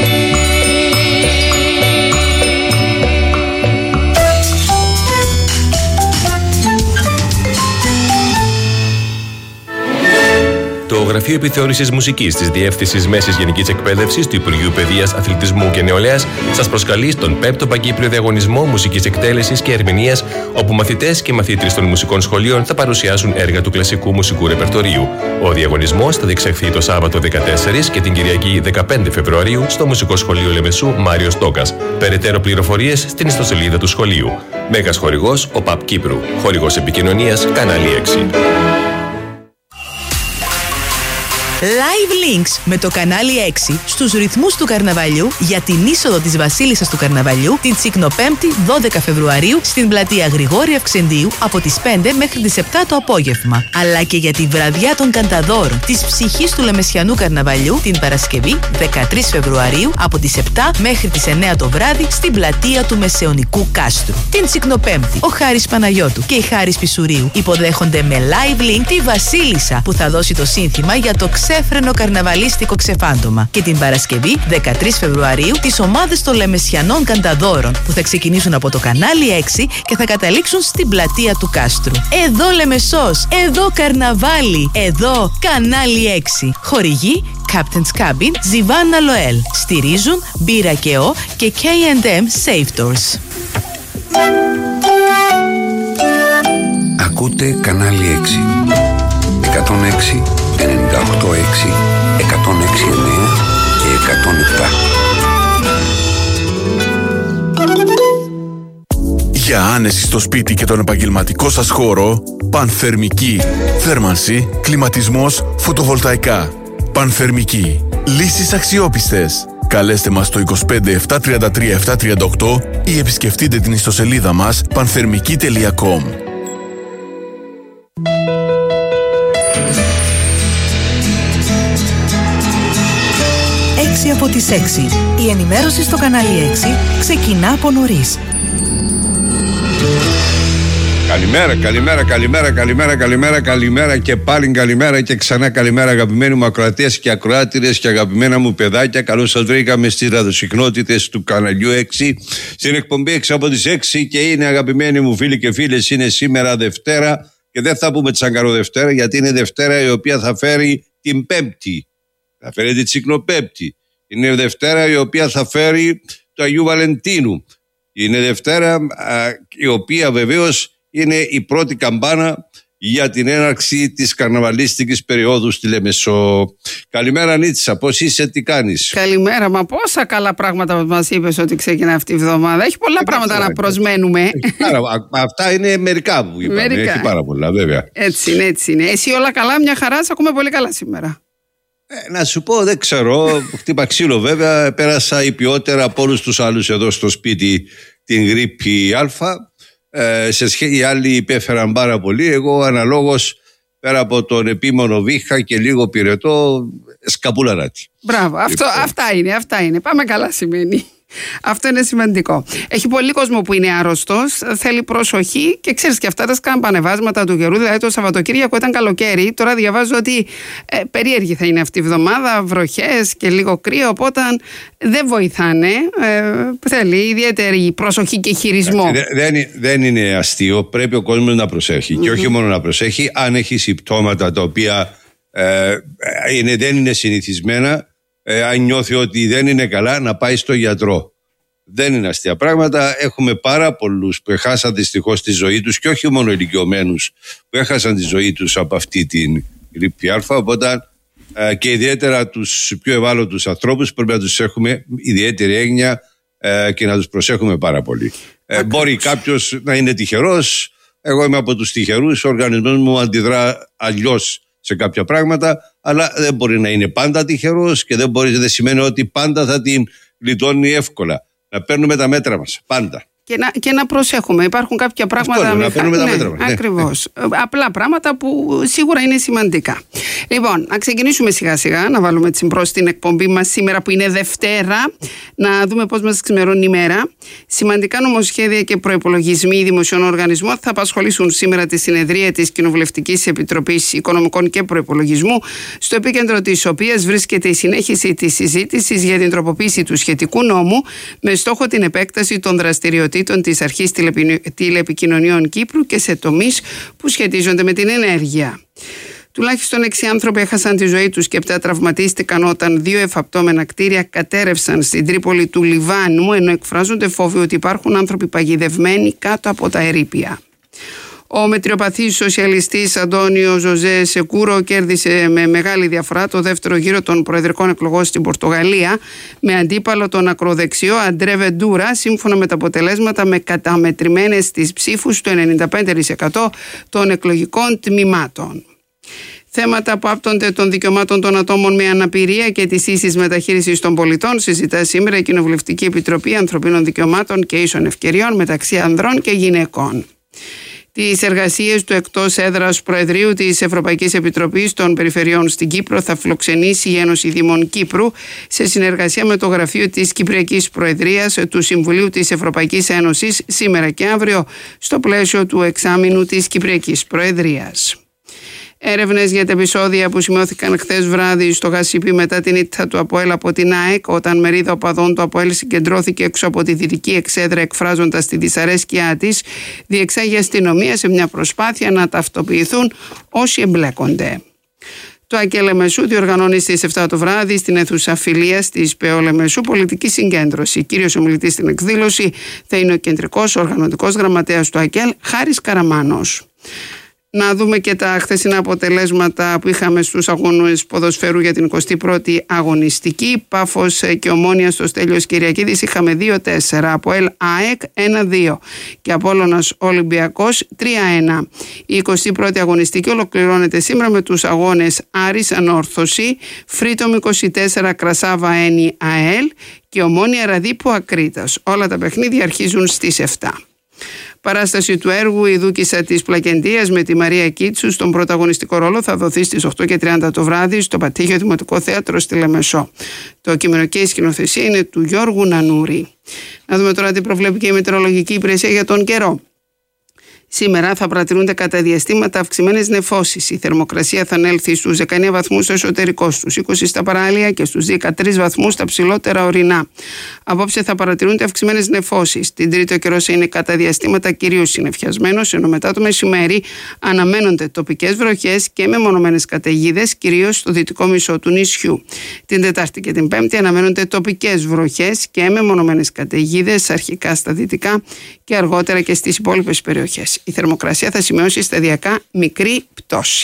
Το Γραφείο Επιθεώρησης Μουσικής της Διεύθυνσης Μέσης Γενικής Εκπαίδευσης του Υπουργείου Παιδείας, Αθλητισμού και Νεολαίας σας προσκαλεί στον 5ο Παγκύπριο Διαγωνισμό Μουσικής Εκτέλεσης και Ερμηνείας, όπου μαθητές και μαθήτρες των μουσικών σχολείων θα παρουσιάσουν έργα του κλασικού μουσικού ρεπερτορίου. Ο διαγωνισμός θα διεξαχθεί το Σάββατο 14 και την Κυριακή 15 Φεβρουαρίου στο Μουσικό Σχολείο Λεμεσού Μάριος Τόκας. Περαιτέρω πληροφορίες στην ιστοσελίδα του σχολείου. Μέγας χορηγός ο ΠΑΠ Κύπρου. Χορηγός επικοινωνίας Κανάλι 6. Live Links με το κανάλι 6 στους ρυθμούς του καρναβαλιού για την είσοδο της Βασίλισσας του Καρναβαλιού την Τσικνοπέμπτη 12 Φεβρουαρίου στην πλατεία Γρηγόρη Αυξεντίου από τις 5 μέχρι τις 7 το απόγευμα. Αλλά και για τη βραδιά των Κανταδόρων της ψυχής του Λεμεσιανού Καρναβαλιού την Παρασκευή 13 Φεβρουαρίου από τις 7 μέχρι τις 9 το βράδυ στην πλατεία του Μεσαιωνικού Κάστρου. Την Τσικνοπέμπτη ο Χάρης Παναγιώτου και η Χάρης Πισουρίου υποδέχονται με live link τη Βασίλισσα που θα δώσει το σύνθημα για το ξέφρενο καρναβαλίστικο ξεφάντωμα. Και την Παρασκευή 13 Φεβρουαρίου τις ομάδες των Λεμεσιανών Κανταδόρων που θα ξεκινήσουν από το κανάλι 6 και θα καταλήξουν στην πλατεία του Κάστρου. Εδώ Λεμεσός, εδώ καρναβάλι, εδώ κανάλι 6. Χορηγεί Captain's Cabin, Ζιβάνα Λοέλ. Στηρίζουν Μπύρα και Ο και K&M Safe Doors. Ακούτε κανάλι 6. 106, 98,6, 106,9 και 107. Για άνεση στο σπίτι και τον επαγγελματικό σας χώρο, Πανθερμική. Θέρμανση, κλιματισμός, φωτοβολταϊκά. Πανθερμική. Λύσεις αξιόπιστες. Καλέστε μας στο 25 733 738 ή επισκεφτείτε την ιστοσελίδα μας panthermiki.com. 6 από τις 6. Η ενημέρωση στο κανάλι 6 ξεκινά από νωρίς. Καλημέρα και πάλι καλημέρα και ξανά καλημέρα, αγαπημένοι μου ακροατές και ακροάτηρες και αγαπημένα μου παιδάκια. Καλώς σας βρήκαμε στις ραδιοσυχνότητες του καναλιού 6 στην εκπομπή 6 από τις 6 και είναι, αγαπημένοι μου φίλοι και φίλες, είναι σήμερα Δευτέρα και δεν θα πούμε Τσαγκαρό Δευτέρα, γιατί είναι Δευτέρα η οποία θα φέρει την Πέμπτη, θα φέρει την Τσικνοπέμπτη. Είναι Δευτέρα η οποία θα φέρει του Αγίου Βαλεντίνου. Είναι Δευτέρα η οποία βεβαίως είναι η πρώτη καμπάνα για την έναρξη της καρναβαλίστικης περίοδου στη Λεμεσό. Καλημέρα Νίτσα, πώς είσαι, τι κάνεις? Καλημέρα, μα πόσα καλά πράγματα μας είπες ότι ξεκινά αυτή η εβδομάδα. Έχει πολλά πράγματα να προσμένουμε. Αυτά είναι μερικά που είπαμε, έχει πάρα πολλά βέβαια. Έτσι είναι. Εσύ όλα καλά, μια χαρά, σε ακούμε πολύ καλά σήμερα. Να σου πω, δεν ξέρω, χτύπα ξύλο βέβαια, πέρασα υπιότερα από όλους τους άλλους εδώ στο σπίτι την γρίπη Α. Οι άλλοι υπέφεραν πάρα πολύ. Εγώ αναλόγως, πέρα από τον επίμονο βήχα και λίγο πυρετό, σκαπούλαρατη. Μπράβο, αυτά είναι. Πάμε καλά σημαίνει. Αυτό είναι σημαντικό. Έχει πολύ κόσμο που είναι άρρωστος, θέλει προσοχή και ξέρεις και αυτά τα σκαμπανεβάσματα του καιρού. Δηλαδή το Σαββατοκύριακο ήταν καλοκαίρι. Τώρα διαβάζω ότι περίεργη θα είναι αυτή η εβδομάδα, βροχές και λίγο κρύο. Οπότε δεν βοηθάνε. Θέλει ιδιαίτερη προσοχή και χειρισμό. Δεν είναι αστείο. Πρέπει ο κόσμος να προσέχει. Και όχι μόνο να προσέχει, αν έχει συμπτώματα τα οποία δεν είναι συνηθισμένα. Αν νιώθει ότι δεν είναι καλά, να πάει στο γιατρό. Δεν είναι αστεία πράγματα. Έχουμε πάρα πολλούς που έχασαν δυστυχώς τη ζωή τους και όχι μόνο ηλικιωμένους που έχασαν τη ζωή τους από αυτή την γρίπη Α. Οπότε και ιδιαίτερα τους πιο ευάλωτους ανθρώπους πρέπει να τους έχουμε ιδιαίτερη έγνοια και να τους προσέχουμε πάρα πολύ. Μπορεί κάποιος να είναι τυχερός. Εγώ είμαι από τους τυχερούς. Ο οργανισμός μου αντιδρά αλλιώς σε κάποια πράγματα, αλλά δεν μπορεί να είναι πάντα τυχερός και δεν σημαίνει ότι πάντα θα την γλιτώνει εύκολα. Να παίρνουμε τα μέτρα μας, πάντα. Και να προσέχουμε. Υπάρχουν κάποια πράγματα. Να παίρνουμε τα μέτρα μας. Ακριβώς. Απλά πράγματα που σίγουρα είναι σημαντικά. Λοιπόν, να ξεκινήσουμε σιγά σιγά, να βάλουμε μπρος την εκπομπή μας σήμερα που είναι Δευτέρα, να δούμε πώς μας ξημερώνει η μέρα. Σημαντικά νομοσχέδια και προϋπολογισμοί δημοσίων οργανισμών θα απασχολήσουν σήμερα τη συνεδρία της Κοινοβουλευτικής Επιτροπής Οικονομικών και Προϋπολογισμού, στο επίκεντρο της οποίας βρίσκεται η συνέχιση της συζήτησης για την τροποποίηση του σχετικού νόμου με στόχο την επέκταση των δραστηριοτήτων της Αρχής Τηλεπικοινωνιών Κύπρου και σε τομείς που σχετίζονται με την ενέργεια. Τουλάχιστον 6 άνθρωποι έχασαν τη ζωή τους και 7 τραυματίστηκαν όταν 2 εφαπτώμενα κτίρια κατέρευσαν στην Τρίπολη του Λιβάνου, ενώ εκφράζονται φόβοι ότι υπάρχουν άνθρωποι παγιδευμένοι κάτω από τα ερείπια. Ο μετριοπαθής σοσιαλιστής Αντώνιο Ζωζέ Σεκούρο κέρδισε με μεγάλη διαφορά το δεύτερο γύρο των προεδρικών εκλογών στην Πορτογαλία με αντίπαλο τον ακροδεξιό Αντρέ Βεντούρα, σύμφωνα με τα αποτελέσματα με καταμετρημένες τις ψήφους του 95% των εκλογικών τμήματων. Θέματα που άπτονται των δικαιωμάτων των ατόμων με αναπηρία και της ίσης μεταχείρισης των πολιτών συζητά σήμερα η Κοινοβουλευτική Επιτροπή Ανθρωπίνων Δικαιωμάτων και Ίσων Ευκαιριών μεταξύ ανδρών και γυναικών. Τις εργασίες του εκτός έδρας Προεδρείου της Ευρωπαϊκής Επιτροπής των Περιφερειών στην Κύπρο θα φιλοξενήσει η Ένωση Δήμων Κύπρου σε συνεργασία με το Γραφείο της Κυπριακής Προεδρίας του Συμβουλίου της Ευρωπαϊκής Ένωσης σήμερα και αύριο στο πλαίσιο του εξάμηνου της Κυπριακής Προεδρίας. Έρευνες για τα επεισόδια που σημειώθηκαν χθες βράδυ στο Γασίπι μετά την ήττα του ΑΠΟΕΛ από την ΑΕΚ, όταν μερίδα οπαδών του ΑΠΟΕΛ συγκεντρώθηκε έξω από τη δυτική εξέδρα εκφράζοντας τη δυσαρέσκειά της, διεξάγει η αστυνομία σε μια προσπάθεια να ταυτοποιηθούν όσοι εμπλέκονται. Το ΑΚΕ Λεμεσού διοργανώνει στις 7 το βράδυ στην αίθουσα φιλίας της ΠΕΟ Λεμεσού πολιτική συγκέντρωση. Κύριος ομιλητής στην εκδήλωση θα είναι ο κεντρικός οργανωτικός γραμματέας του ΑΚΕΛ, Χάρης Καραμάνος. Να δούμε και τα χθεσινά αποτελέσματα που είχαμε στους αγώνες ποδοσφαίρου για την 21η αγωνιστική. Πάφος και Ομόνοια στο Στέλιος Κυριακίδης είχαμε 2-4, ΑΠΟΕΛ ΑΕΚ 1-2 και Απόλλωνας Ολυμπιακός 3-1. Η 21η αγωνιστική ολοκληρώνεται σήμερα με τους αγώνες Άρης Ανόρθωση, Φρίτομ 24 Κρασάβα Ένι ΑΕΛ και Ομόνοια Ραδίπου Ακρίτας. Όλα τα παιχνίδια αρχίζουν στις 7. Παράσταση του έργου «Η Δούκισσα της Πλακεντίας» με τη Μαρία Κίτσου στον πρωταγωνιστικό ρόλο θα δοθεί στις 8:30 το βράδυ στο Πατήχιο Δημοτικό Θέατρο στη Λεμεσό. Το κείμενο και η σκηνοθεσία είναι του Γιώργου Νανούρη. Να δούμε τώρα τι προβλέπει και η Μετεωρολογική Υπηρεσία για τον καιρό. Σήμερα θα παρατηρούνται κατά διαστήματα αυξημένες νεφώσεις. Η θερμοκρασία θα ανέλθει στους 19 βαθμούς στο εσωτερικό, στους 20 στα παράλια και στους 13 βαθμούς στα ψηλότερα ορεινά. Απόψε θα παρατηρούνται αυξημένες νεφώσεις. Την Τρίτη ο καιρός είναι κατά διαστήματα κυρίως συννεφιασμένος, ενώ μετά το μεσημέρι αναμένονται τοπικές βροχές και μεμονωμένες καταιγίδες, κυρίως στο δυτικό μισό του νησιού. Την Τετάρτη και την Πέμπτη αναμένονται τοπικές βροχές και μεμονωμένες καταιγίδες, αρχικά στα δυτικά και αργότερα και στις υπόλοιπες περιοχές. Η θερμοκρασία θα σημειώσει σταδιακά μικρή πτώση.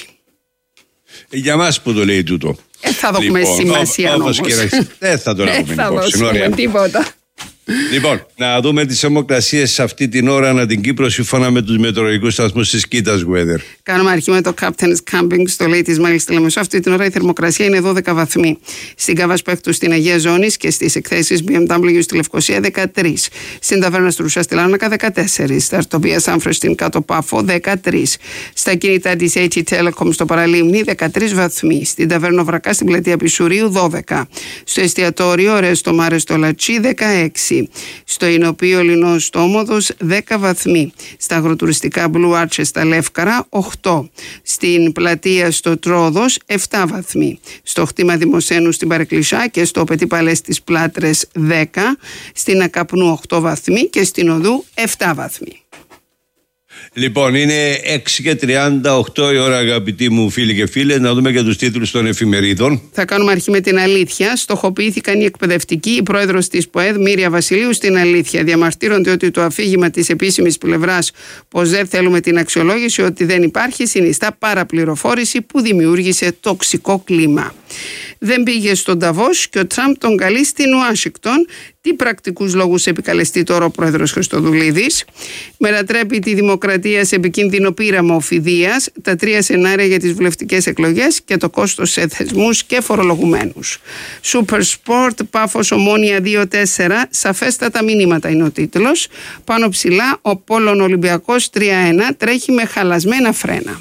Για μας που το λέει τούτο. Θα δούμε σημασία όμως. Δεν θα το λάβουμε τίποτα. Λοιπόν, να δούμε τις θερμοκρασίες αυτή την ώρα ανά την Κύπρο σύμφωνα με τους μετεωρολογικούς σταθμούς της Κίτας Weather. Κάνουμε αρχή με το Captain's Camping στο Λέει της Μάλης στη Λεμεσό. Αυτή την ώρα η θερμοκρασία είναι 12 βαθμοί. Στην Κάβα Σπέχτου στην Αγία Ζώνης και στις εκθέσεις BMW στη Λευκοσία 13. Στην Ταβέρνα Στρουσά στη Λάρνακα 14. Στα Αρτοπία Σάμφρο στην Κάτω Πάφο 13. Στα κινητά της HE Telecom στο Παραλίμνη 13 βαθμοί. Στην Ταβέρνα Βρακά στην Πλατεία Πισουρίου 12. Στο εστιατόριο Ρέστο Μάρε στο Λατσί 16. Στο Ινοπείο Λινό στο Όμοδος 10 βαθμοί. Στα αγροτουριστικά Blue Arches στα Λεύκαρα 8. Στην πλατεία στο Τρόδος 7 βαθμοί. Στο χτήμα Δημοσένου στην Παρεκκλησιά και στο Πετί Παλές της Πλάτρες 10. Στην Ακαπνού 8 βαθμοί και στην Οδού 7 βαθμοί. Λοιπόν, είναι 6:38 η ώρα, αγαπητοί μου φίλοι και φίλες. Να δούμε και τους τίτλους των εφημερίδων. Θα κάνουμε αρχή με την αλήθεια. Στοχοποιήθηκαν οι εκπαιδευτικοί. Η πρόεδρος της ΠΟΕΔ, Μύρια Βασιλείου, στην αλήθεια. Διαμαρτύρονται ότι το αφήγημα της επίσημης πλευράς πως δεν θέλουμε την αξιολόγηση, ότι δεν υπάρχει, συνιστά παραπληροφόρηση που δημιούργησε τοξικό κλίμα. Δεν πήγε στον Νταβός και ο Τραμπ τον καλεί στην Ουάσιγκτον. Τι πρακτικούς λόγους επικαλεστεί τώρα ο πρόεδρος Χριστοδουλίδης. Μετατρέπει τη δημοκρατία σε επικίνδυνο πείραμα οφηδείας. Τα 3 σενάρια για τις βουλευτικές εκλογές και το κόστος σε θεσμούς και φορολογουμένους. Super Sport, Πάφος Ομόνοια 2-4. Σαφέστατα μηνύματα είναι ο τίτλος. Πάνω ψηλά ο Πόλων Ολυμπιακός 3-1 τρέχει με χαλασμένα φρένα.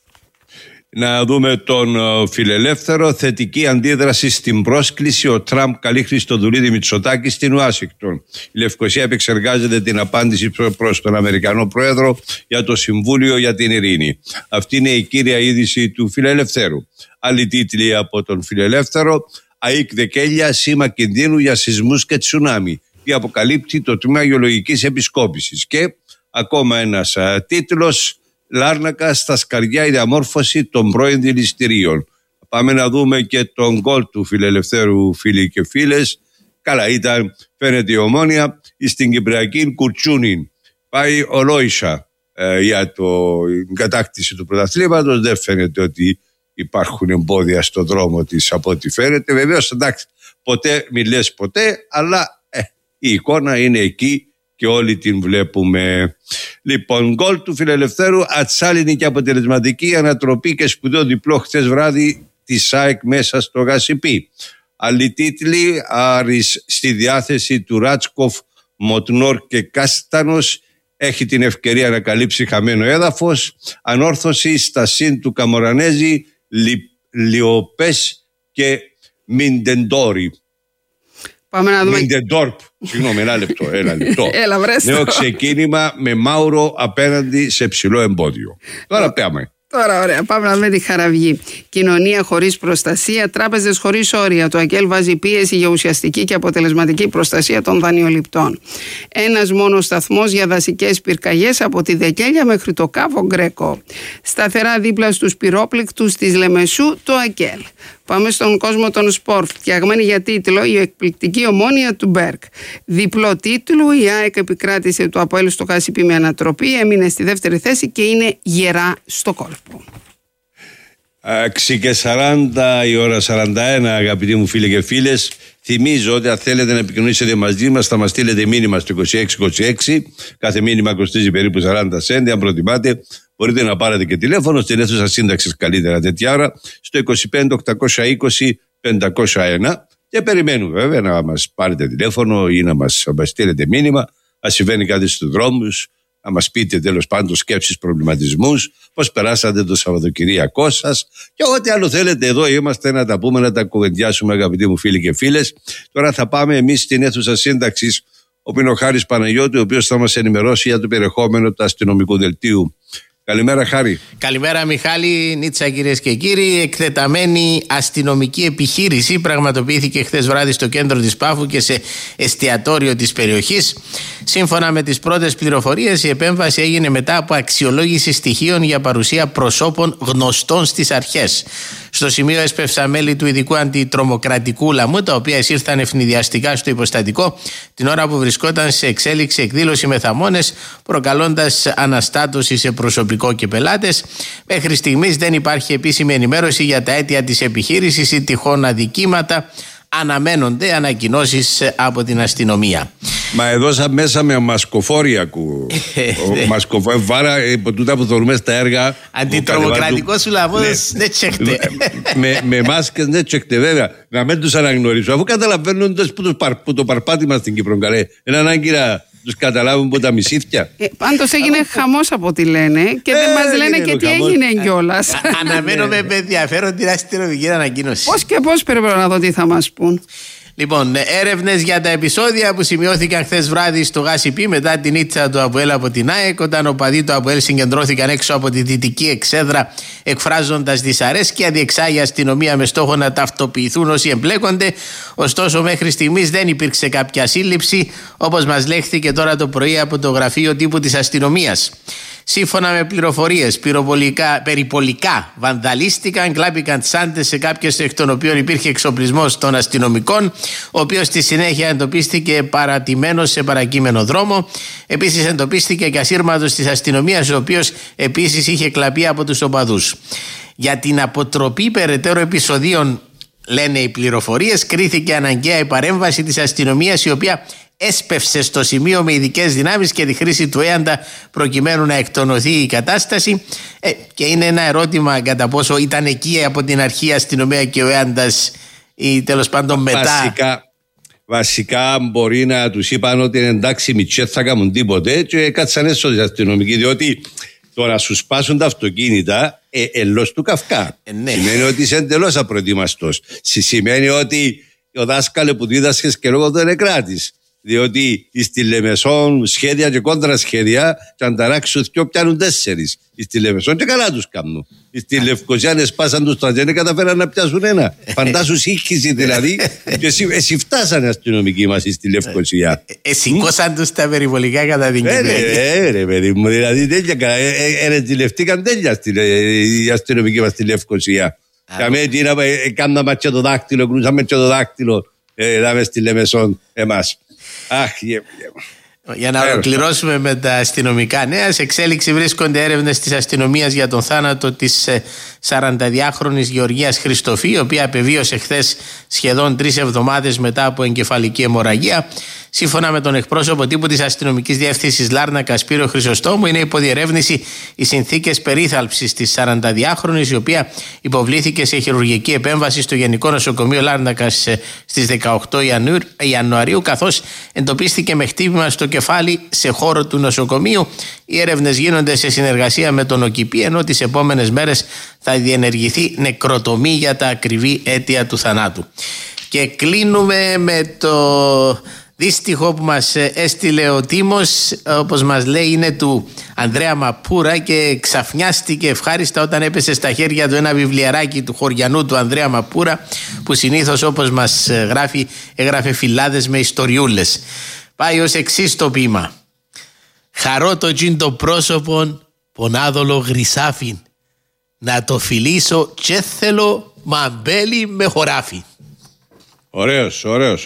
Να δούμε τον Φιλελεύθερο. Θετική αντίδραση στην πρόσκληση. Ο Τραμπ καλεί Χριστοδουλίδη Μητσοτάκη στην Ουάσιγκτον. Η Λευκοσία επεξεργάζεται την απάντηση προς τον Αμερικανό Πρόεδρο για το Συμβούλιο για την Ειρήνη. Αυτή είναι η κύρια είδηση του Φιλελευθέρου. Άλλη τίτλοι από τον Φιλελεύθερο. ΑΕΚ Δεκέλια, σήμα κινδύνου για σεισμούς και τσουνάμι. Τι αποκαλύπτει το Τμήμα Γεωλογικής Επισκόπησης. Και ακόμα ένας τίτλος. Λάρνακα στα σκαριά η διαμόρφωση των πρώην δηληστηρίων. Πάμε να δούμε και τον γκολ του Φιλελευθέρου, φίλοι και φίλες. Καλά ήταν, φαίνεται η Ομόνοια στην Κυπριακή Κουρτσούνιν. Πάει ο Λόισα για την κατάκτηση του πρωταθλήματος. Δεν φαίνεται ότι υπάρχουν εμπόδια στο δρόμο της από ό,τι φαίνεται. Βεβαίως, εντάξει, ποτέ μη λες ποτέ, αλλά η εικόνα είναι εκεί και όλοι την βλέπουμε. Λοιπόν, γκολ του Φιλελευθέρου, ατσάλινη και αποτελεσματική ανατροπή και σπουδαίο διπλό χθες βράδυ της ΑΕΚ μέσα στο Γασιπί. Άλλοι τίτλοι: Άρης στη διάθεση του Ράτσκοφ, Μοτνόρ και Κάστανος, έχει την ευκαιρία να καλύψει χαμένο έδαφος. Ανόρθωση στα συν του Καμορανέζη, Λιοπές και Μιντεντόρι. Πάμε να δούμε. Μιντεντόρπ, συγγνώμη, ένα λεπτό. Έλα, νέο ξεκίνημα με Μάουρο απέναντι σε ψηλό εμπόδιο. Τώρα πάμε. Τώρα, ωραία, πάμε να δούμε τη Χαραυγή. Κοινωνία χωρίς προστασία, τράπεζες χωρίς όρια. Το ΑΚΕΛ βάζει πίεση για ουσιαστική και αποτελεσματική προστασία των δανειοληπτών. Ένας μόνος σταθμός για δασικές πυρκαγιές από τη Δεκέλια μέχρι το Κάβο Γκρέκο. Σταθερά δίπλα στους πυρόπληκτους της Λεμεσού, το ΑΚΕΛ. Πάμε στον κόσμο των σπορ. Φτιαγμένη για τίτλο η εκπληκτική Ομόνοια του Μπέρκ. Διπλό τίτλο, η ΑΕΚ επικράτησε το ΑΠΟΕΛ στο Γασιπί με ανατροπή, έμεινε στη δεύτερη θέση και είναι γερά στο κόλπο. 6:40 η ώρα 41, αγαπητοί μου φίλοι και φίλες. Θυμίζω ότι αν θέλετε να επικοινωνήσετε μαζί μας, θα μας στείλετε μήνυμα στο 2626. Κάθε μήνυμα κοστίζει περίπου 40 σέντι. Αν προτιμάτε, μπορείτε να πάρετε και τηλέφωνο στην αίθουσα σύνταξης καλύτερα τέτοια ώρα, στο 25-820-501. Και περιμένουμε βέβαια να μας πάρετε τηλέφωνο ή να μας στείλετε μήνυμα. Αν συμβαίνει κάτι στους δρόμους, να μας πείτε τέλος πάντων σκέψεις, προβληματισμούς, πώς περάσατε το Σαββατοκυριακό σας και ό,τι άλλο θέλετε. Εδώ είμαστε να τα πούμε, να τα κουβεντιάσουμε, αγαπητοί μου φίλοι και φίλες. Τώρα θα πάμε εμείς στην αίθουσα σύνταξης, όπου είναι ο Χάρης Παναγιώτου, ο οποίος θα μας ενημερώσει για το περιεχόμενο του αστυνομικού δελτίου. Καλημέρα, Χάρη. Καλημέρα, Μιχάλη. Νίτσα, κυρίες και κύριοι. Εκτεταμένη αστυνομική επιχείρηση πραγματοποιήθηκε χθες βράδυ στο κέντρο της Πάφου και σε εστιατόριο της περιοχής. Σύμφωνα με τις πρώτες πληροφορίες, η επέμβαση έγινε μετά από αξιολόγηση στοιχείων για παρουσία προσώπων γνωστών στις αρχές. Στο σημείο έσπευσαν μέλη του ειδικού αντιτρομοκρατικού λαμού, τα οποία εισήρθαν ευνηδιαστικά στο υποστατικό την ώρα που βρισκόταν σε εξέλιξη εκδήλωση με θαμώνες, προκαλώντας αναστάτωση σε προσωπικό και πελάτες. Μέχρι στιγμής δεν υπάρχει επίσημη ενημέρωση για τα αίτια της επιχείρησης ή τυχόν αδικήματα. Αναμένονται ανακοινώσεις από την αστυνομία. Μα εδώ σαν μέσα με μασκοφόρια ακούω. Βάρα από τούτα που θεωρούμε στα έργα. Αντιτρομοκρατικός σου λαμός, ναι τσέχτε. Με μάσκες, ναι τσέχτε, βέβαια. Να μην τους αναγνωρίσω. Αφού καταλαβαίνουν που το παρπάτημα στην Κύπρο, καλέ. Είναι ανάγκη να τους καταλάβουν από τα μισήθια. Πάντως έγινε χαμός από ό,τι λένε και δεν μας λένε και τι έγινε κιόλας. Αναμένουμε με ενδιαφέρον την αστυνομική ανακοίνωση. Πώς και πώς πρέπει να δω τι θα μας πούν. Λοιπόν, έρευνες για τα επεισόδια που σημειώθηκαν χθες βράδυ στο Γασιπί μετά την ήττα του ΑΠΟΕΛ από την ΑΕΚ, όταν οπαδοί του ΑΠΟΕΛ συγκεντρώθηκαν έξω από τη δυτική εξέδρα εκφράζοντας δυσαρέσκεια, διεξάγει η αστυνομία με στόχο να ταυτοποιηθούν όσοι εμπλέκονται. Ωστόσο, μέχρι στιγμής δεν υπήρξε κάποια σύλληψη, όπως μας λέχθηκε τώρα το πρωί από το γραφείο τύπου της αστυνομίας. Σύμφωνα με πληροφορίες, περιπολικά βανδαλίστηκαν, κλάπηκαν τσάντες σε κάποιες εκ των οποίων υπήρχε εξοπλισμός των αστυνομικών, ο οποίος στη συνέχεια εντοπίστηκε παρατημένος σε παρακείμενο δρόμο. Επίσης εντοπίστηκε και ασύρματος της αστυνομίας, ο οποίος επίσης είχε κλαπεί από τους οπαδούς. Για την αποτροπή περαιτέρω επεισοδίων, λένε οι πληροφορίες, κρίθηκε αναγκαία η παρέμβαση της αστυνομίας, η οποία έσπευσε στο σημείο με ειδικές δυνάμεις και τη χρήση του έαντα προκειμένου να εκτονωθεί η κατάσταση. Και είναι ένα ερώτημα κατά πόσο ήταν εκεί από την αρχή η αστυνομία και ο έαντας ή τέλος πάντων μετά. Βασικά μπορεί να τους είπαν ότι εντάξει, μητσέ θα κάνουν τίποτε και κάτσαν έσω οι αστυνομικοί, διότι το να σου σπάσουν τα αυτοκίνητα ελώς του καυκά. Ναι. Σημαίνει ότι είσαι εντελώς απροετοίμαστος. Σημαίνει ότι ο δάσκαλε που δίδασκες και λόγω δεν εκράτης. Διότι στη Λεμεσόν σχέδια και κόντρα σχέδια, και αν ταράξουν δυο πιάνουν 4. Στη Λεμεσόν και καλά τους κάνουν. Στη Λευκοσία αν σπάσαν τους τραντζέ, δεν καταφέραν να πιάσουν ένα. Φαντάσου σύγχυση δηλαδή. Και εσύ φτάσανε αστυνομικοί μας στη Λευκοσία. Σηκώσαν τους τα περιβολικά κατά την κυβέρνηση. Ρε παιδί μου, δηλαδή τέτοια ερετζηλευτήκαν τέλεια οι αστυνομικοί μας στη Λευκοσία. Κάμνα μας και το δάκτυλο, κρούσαμε και το δάκτυλο. Δάμε στη Λεμεσόν εμάς. Αχ, Για να ολοκληρώσουμε με τα αστυνομικά νέα, σε εξέλιξη βρίσκονται έρευνες της αστυνομίας για τον θάνατο της 42χρονης Γεωργίας Χριστοφή, η οποία απεβίωσε χθες σχεδόν 3 εβδομάδες μετά από εγκεφαλική αιμορραγία. Σύμφωνα με τον εκπρόσωπο τύπου της αστυνομικής διεύθυνσης Λάρνακα, Σπύρο Χρυσοστόμου, είναι υποδιερεύνηση οι συνθήκες περίθαλψης της 42χρονης, η οποία υποβλήθηκε σε χειρουργική επέμβαση στο Γενικό Νοσοκομείο Λάρνακας στις 18 Ιανουαρίου, καθώς εντοπίστηκε με χτύπημα στο κεφάλι σε χώρο του νοσοκομείου. Οι έρευνες γίνονται σε συνεργασία με τον ΟΚΙΠΗ, ενώ τις επόμενες μέρες θα διενεργηθεί νεκροτομή για τα ακριβή αίτια του θανάτου. Και κλείνουμε με το δίστιχο που μας έστειλε ο Τίμος, όπως μας λέει είναι του Ανδρέα Μαπούρα, και ξαφνιάστηκε ευχάριστα όταν έπεσε στα χέρια του ένα βιβλιαράκι του χωριανού του Ανδρέα Μαπούρα, που συνήθως, όπως μας γράφει, έγραφε φυλάδες με ιστοριούλες. Πάει ως εξής το ποίημα: «Χαρώ το τζιν το πρόσωπον πονάδολο γρυσάφιν, να το φιλήσω και θέλω μαμπέλι με χωράφι». Ωραίος.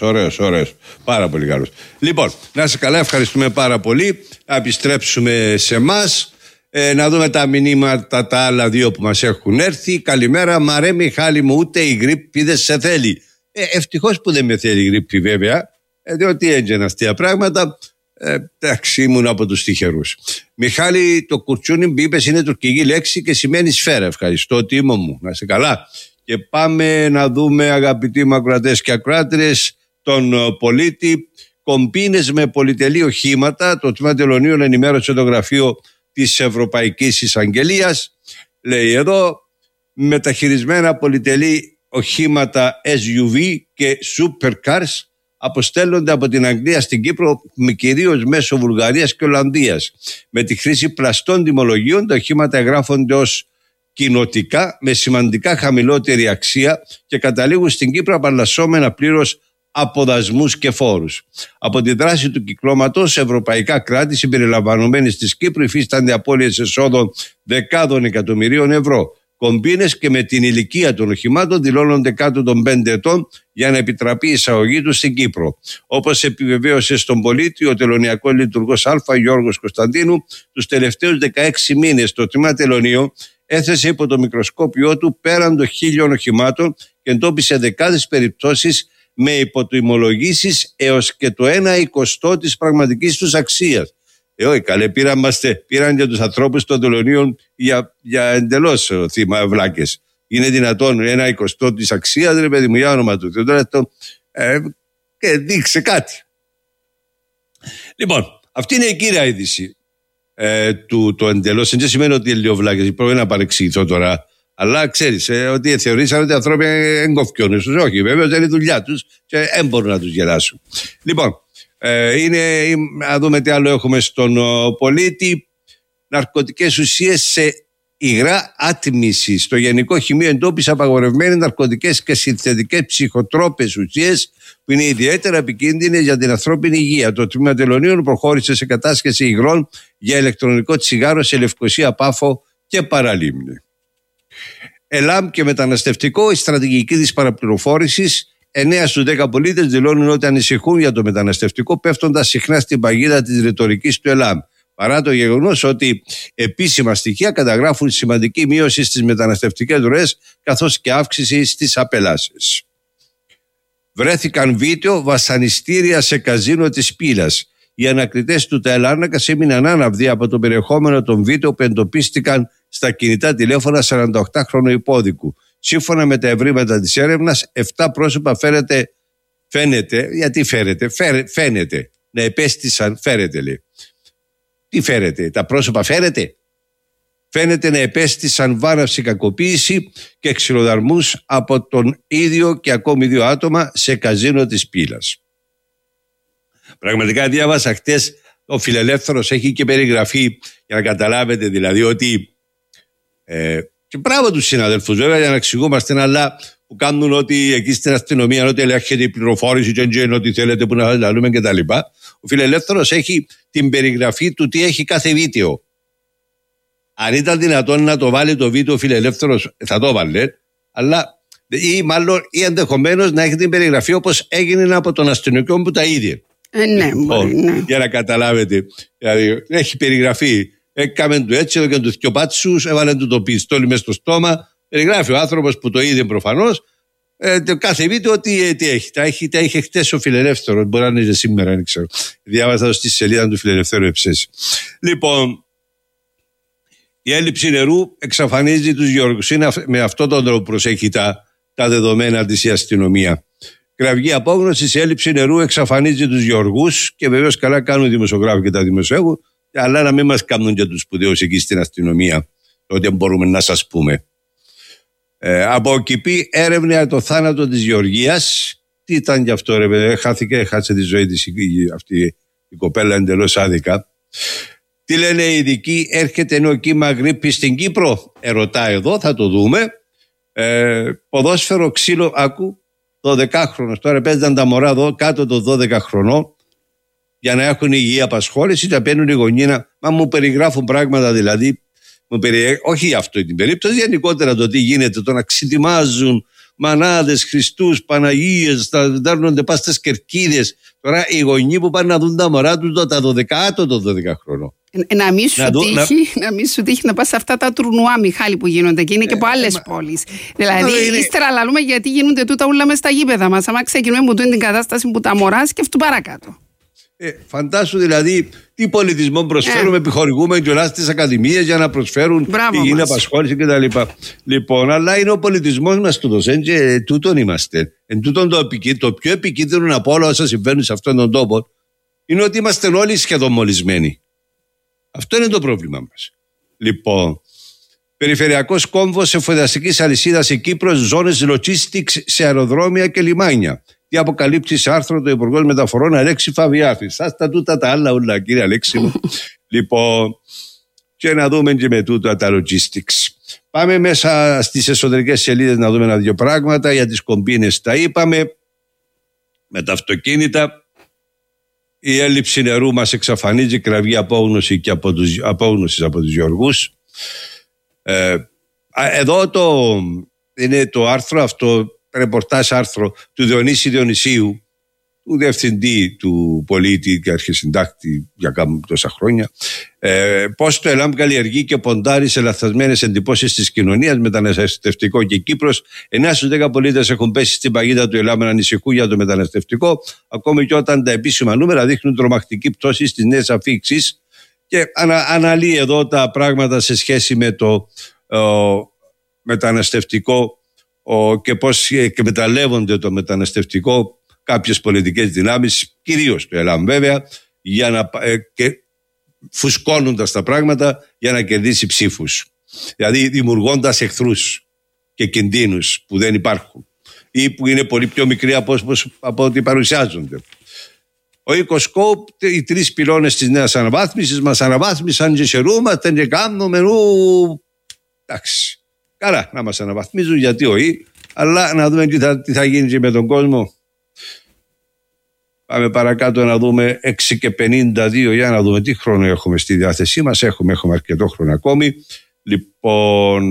Πάρα πολύ καλός. Λοιπόν, να είσαι καλά, ευχαριστούμε πάρα πολύ. Να επιστρέψουμε σε εμάς, να δούμε τα μηνύματα τα άλλα δύο που μας έχουν έρθει. Καλημέρα, μαρέ Μιχάλη μου, ούτε η γρίπη δεν σε θέλει. Ευτυχώς που δεν με θέλει η γρίπη, βέβαια, διότι έντζεν αστεία πράγματα. Εντάξει, ήμουν από τους τυχερούς. Μιχάλη, το κουρτσούνι που είπες είναι τουρκική λέξη και σημαίνει σφαίρα. Ευχαριστώ, Τίμο μου, να είσαι καλά. Και πάμε να δούμε, αγαπητοί μου ακροατές και ακροάτριες, τον πολίτη. Κομπίνες με πολυτελή οχήματα. Το Τμήμα Τελωνίων ενημέρωσε το γραφείο της Ευρωπαϊκής Εισαγγελίας. Λέει εδώ, μεταχειρισμένα πολυτελή οχήματα SUV και supercars αποστέλλονται από την Αγγλία στην Κύπρο, κυρίως μέσω Βουλγαρίας και Ολλανδίας. Με τη χρήση πλαστών τιμολογίων, τα οχήματα εγγράφονται ως κοινοτικά με σημαντικά χαμηλότερη αξία και καταλήγουν στην Κύπρο απαλλασσόμενα πλήρως από δασμούς και φόρους. Από τη δράση του κυκλώματος, ευρωπαϊκά κράτη συμπεριλαμβανομένης της Κύπρου υφίστανται απώλειες εσόδων δεκάδων εκατομμυρίων ευρώ. Κομπίνες και με την ηλικία των οχημάτων δηλώνονται κάτω των 5 ετών για να επιτραπεί η εισαγωγή του στην Κύπρο. Όπως επιβεβαίωσε στον πολίτη ο τελωνιακός λειτουργός Α. Γιώργος Κωνσταντίνου, τους τελευταίους 16 μήνες το Τμήμα Τελωνίων έθεσε υπό το μικροσκόπιό του πέραν των 1.000 οχημάτων και εντόπισε δεκάδες περιπτώσεις με υποτιμολογήσεις έως και το 1/20 της πραγματικής τους αξίας. Όχι καλέ, πήραν και τους ανθρώπους των τελωνίων για εντελώς θύμα βλάκες. Είναι δυνατόν 1/20 της αξίας, ρε παιδί μου, για όνομα του Θεού, και δείξε κάτι. Λοιπόν, αυτή είναι η κύρια είδηση. Το εντελώς δεν σημαίνει ότι είναι λίγο βλάκες, πρέπει να παρεξηγηθώ τώρα, αλλά ξέρεις ότι θεωρήσαν ότι οι άνθρωποι εγκοφκιώνουν. Όχι, βέβαια δεν είναι η δουλειά τους και δεν μπορούν να τους γελάσουν. Λοιπόν, να δούμε τι άλλο έχουμε στον πολίτη. Ναρκωτικές ουσίες σε υγρά άτμιση. Στο Γενικό Χημείο εντόπισε απαγορευμένες ναρκωτικές και συνθετικές ψυχοτρόπες ουσίες που είναι ιδιαίτερα επικίνδυνες για την ανθρώπινη υγεία. Το Τμήμα Τελωνίων προχώρησε σε κατάσχεση υγρών για ηλεκτρονικό τσιγάρο σε Λευκοσία, Πάφο και Παραλίμνη. ΕΛΑΜ και μεταναστευτικό, η στρατηγική της παραπληροφόρησης. 9 στους 10 πολίτες δηλώνουν ότι ανησυχούν για το μεταναστευτικό, πέφτοντας συχνά στην παγίδα της ρητορικής του ΕΛΑΜ. Παρά το γεγονός ότι επίσημα στοιχεία καταγράφουν σημαντική μείωση στις μεταναστευτικές ροές καθώς και αύξηση στις απελάσεις. Βρέθηκαν βίντεο βασανιστήρια σε καζίνο της Πύλας. Οι ανακριτές του Ταελάρνακας έμειναν άναυδοι από το περιεχόμενο των βίντεο που εντοπίστηκαν στα κινητά τηλέφωνα 48χρονου υπόδικου. Σύμφωνα με τα ευρήματα της έρευνας, 7 πρόσωπα φαίνεται να επέστησαν, λέει. Τι φέρετε, τα πρόσωπα φαίνεται να επέστησαν βάραυση, κακοποίηση και ξυλοδαρμούς από τον ίδιο και ακόμη 2 άτομα σε καζίνο της Πύλας. Πραγματικά διάβασα χτες, ο Φιλελεύθερος έχει και περιγραφή για να καταλάβετε δηλαδή ότι και μπράβο τους συναδέλφους βέβαια για να εξηγούμαστε, αλλά που κάνουν ότι εκεί στην αστυνομία ότι ελέγχεται η πληροφόρηση και είναι ό,τι θέλετε που να λαλούμε κτλ. Ο Φιλελεύθερος έχει την περιγραφή του τι έχει κάθε βίντεο. Αν ήταν δυνατόν να το βάλει το βίντεο ο Φιλελεύθερος θα το βάλε, αλλά ή ενδεχομένως να έχει την περιγραφή όπως έγινε από τον αστυνομικό που τα είδε. Ναι, ναι. Για να καταλάβετε. Δηλαδή, έχει περιγραφεί. Έκαμε του έτσι, εδώ και του δυο πάτσους, έβαλε του το πιστόλι μέσα στο στόμα. Περιγράφει ο άνθρωπος που το είδε προφανώς. Κάθε βίντεο τι έχει. Τα είχε χτες ο Φιλελεύθερος. Μπορεί να είναι σήμερα, δεν ξέρω. Διάβασα στη σελίδα του Φιλελευθέρου Εψές. Λοιπόν, η έλλειψη νερού εξαφανίζει τους γεωργούς. Είναι με αυτόν τον τρόπο προσέχει τα δεδομένα της η αστυνομία. Κραυγή απόγνωσης, έλλειψη νερού εξαφανίζει τους γεωργούς και βεβαίως καλά κάνουν οι δημοσιογράφοι και τα δημοσιεύουν, αλλά να μην μας κάνουν και τους σπουδαίους εκεί στην αστυνομία, τότε μπορούμε να σας πούμε. Από Κηπή έρευνα το θάνατο της Γεωργίας. Τι ήταν γι' αυτό, ρε παιδί, έχασε τη ζωή της αυτή η κοπέλα εντελώς άδικα. Τι λένε οι ειδικοί, έρχεται νέο κύμα γρίπη στην Κύπρο. Ερωτά εδώ, θα το δούμε. Ποδόσφαιρο ξύλο, άκου, 12χρονος. Τώρα παίζαν τα μωρά εδώ κάτω των 12 χρονών για να έχουν υγιή απασχόληση. Τα παίρνουν οι γονείς, μα μου περιγράφουν πράγματα δηλαδή. Όχι αυτό την περίπτωση, γενικότερα το τι γίνεται, το να ξετοιμάζουν μανάδες, Χριστούς, Παναγίες, τα δέρνονται πας στις κερκίδες. Τώρα οι γονείς που πάνε να δουν τα μωρά τους, τα 12 των 12 χρονών. Να μην σου τύχει να πας σε αυτά τα τουρνουά, Μιχάλη, που γίνονται και είναι και από άλλες πόλεις. Δηλαδή, ύστερα λαλούμε γιατί γίνονται τούτα ούλα μες στα γήπεδα μας. Άμα ξεκινούμε με την κατάσταση που τα μωρά σκεφτούν παρακάτω. Φαντάσου δηλαδή τι πολιτισμό προσφέρουμε, επιχορηγούμε κιόλας στις ακαδημίες για να προσφέρουν υγιεινή απασχόληση κτλ. Λοιπόν, αλλά είναι ο πολιτισμός μας τούτος, και τούτον είμαστε. Εν τούτον το πιο επικίνδυνο από όλα όσα συμβαίνουν σε αυτόν τον τόπο είναι ότι είμαστε όλοι σχεδόν μολυσμένοι. Αυτό είναι το πρόβλημα μας. Λοιπόν, περιφερειακός κόμβος εφοδιαστικής αλυσίδας σε Κύπρο, ζώνες logistics σε αεροδρόμια και λιμάνια. Τι αποκαλύπτει σε άρθρο το Υπουργός Μεταφορών Αλέξη Φαβιάφη. Σας τα τούτα τα άλλα όλα, κύριε Αλέξη μου. Λοιπόν, και να δούμε και με τούτα τα logistics. Πάμε μέσα στις εσωτερικές σελίδες να δούμε ένα-δυο πράγματα. Για τις κομπίνες τα είπαμε. Με τα αυτοκίνητα. Η έλλειψη νερού μας εξαφανίζει, κραυγή απόγνωση και απόγνωσης από τους γεωργούς. Εδώ είναι το άρθρο αυτό, ρεπορτάζ άρθρο του Διονύση Διονυσίου, του διευθυντή του Πολίτη και αρχισυντάκτη για κάπου τόσα χρόνια, πώς το ΕΛΑΜ καλλιεργεί και ποντάρει σε λαθασμένες εντυπώσεις της κοινωνίας, μεταναστευτικό και Κύπρος. 9 στους 10 πολίτες έχουν πέσει στην παγίδα του ΕΛΑΜ να ανησυχούν για το μεταναστευτικό, ακόμη και όταν τα επίσημα νούμερα δείχνουν τρομακτική πτώση στις νέες αφήξεις. Και αναλύει εδώ τα πράγματα σε σχέση με το μεταναστευτικό και πώς εκμεταλλεύονται το μεταναστευτικό κάποιες πολιτικές δυνάμεις, κυρίως το ΕΛΑΜ βέβαια, και φουσκώνοντας τα πράγματα για να κερδίσει ψήφους. Δηλαδή δημιουργώντας εχθρούς και κινδύνους που δεν υπάρχουν ή που είναι πολύ πιο μικροί από ό,τι παρουσιάζονται. Ο Οικοσκόπ, οι 3 πυλώνες της νέας αναβάθμισης μας αναβάθμισαν και χαιρούμαστε και κάνουμε εντάξει, καλά να μας αναβαθμίζουν, γιατί όχι, αλλά να δούμε τι θα γίνει και με τον κόσμο. Πάμε παρακάτω να δούμε 6:52, για να δούμε τι χρόνο έχουμε στη διάθεσή μας. Έχουμε αρκετό χρόνο ακόμη. Λοιπόν,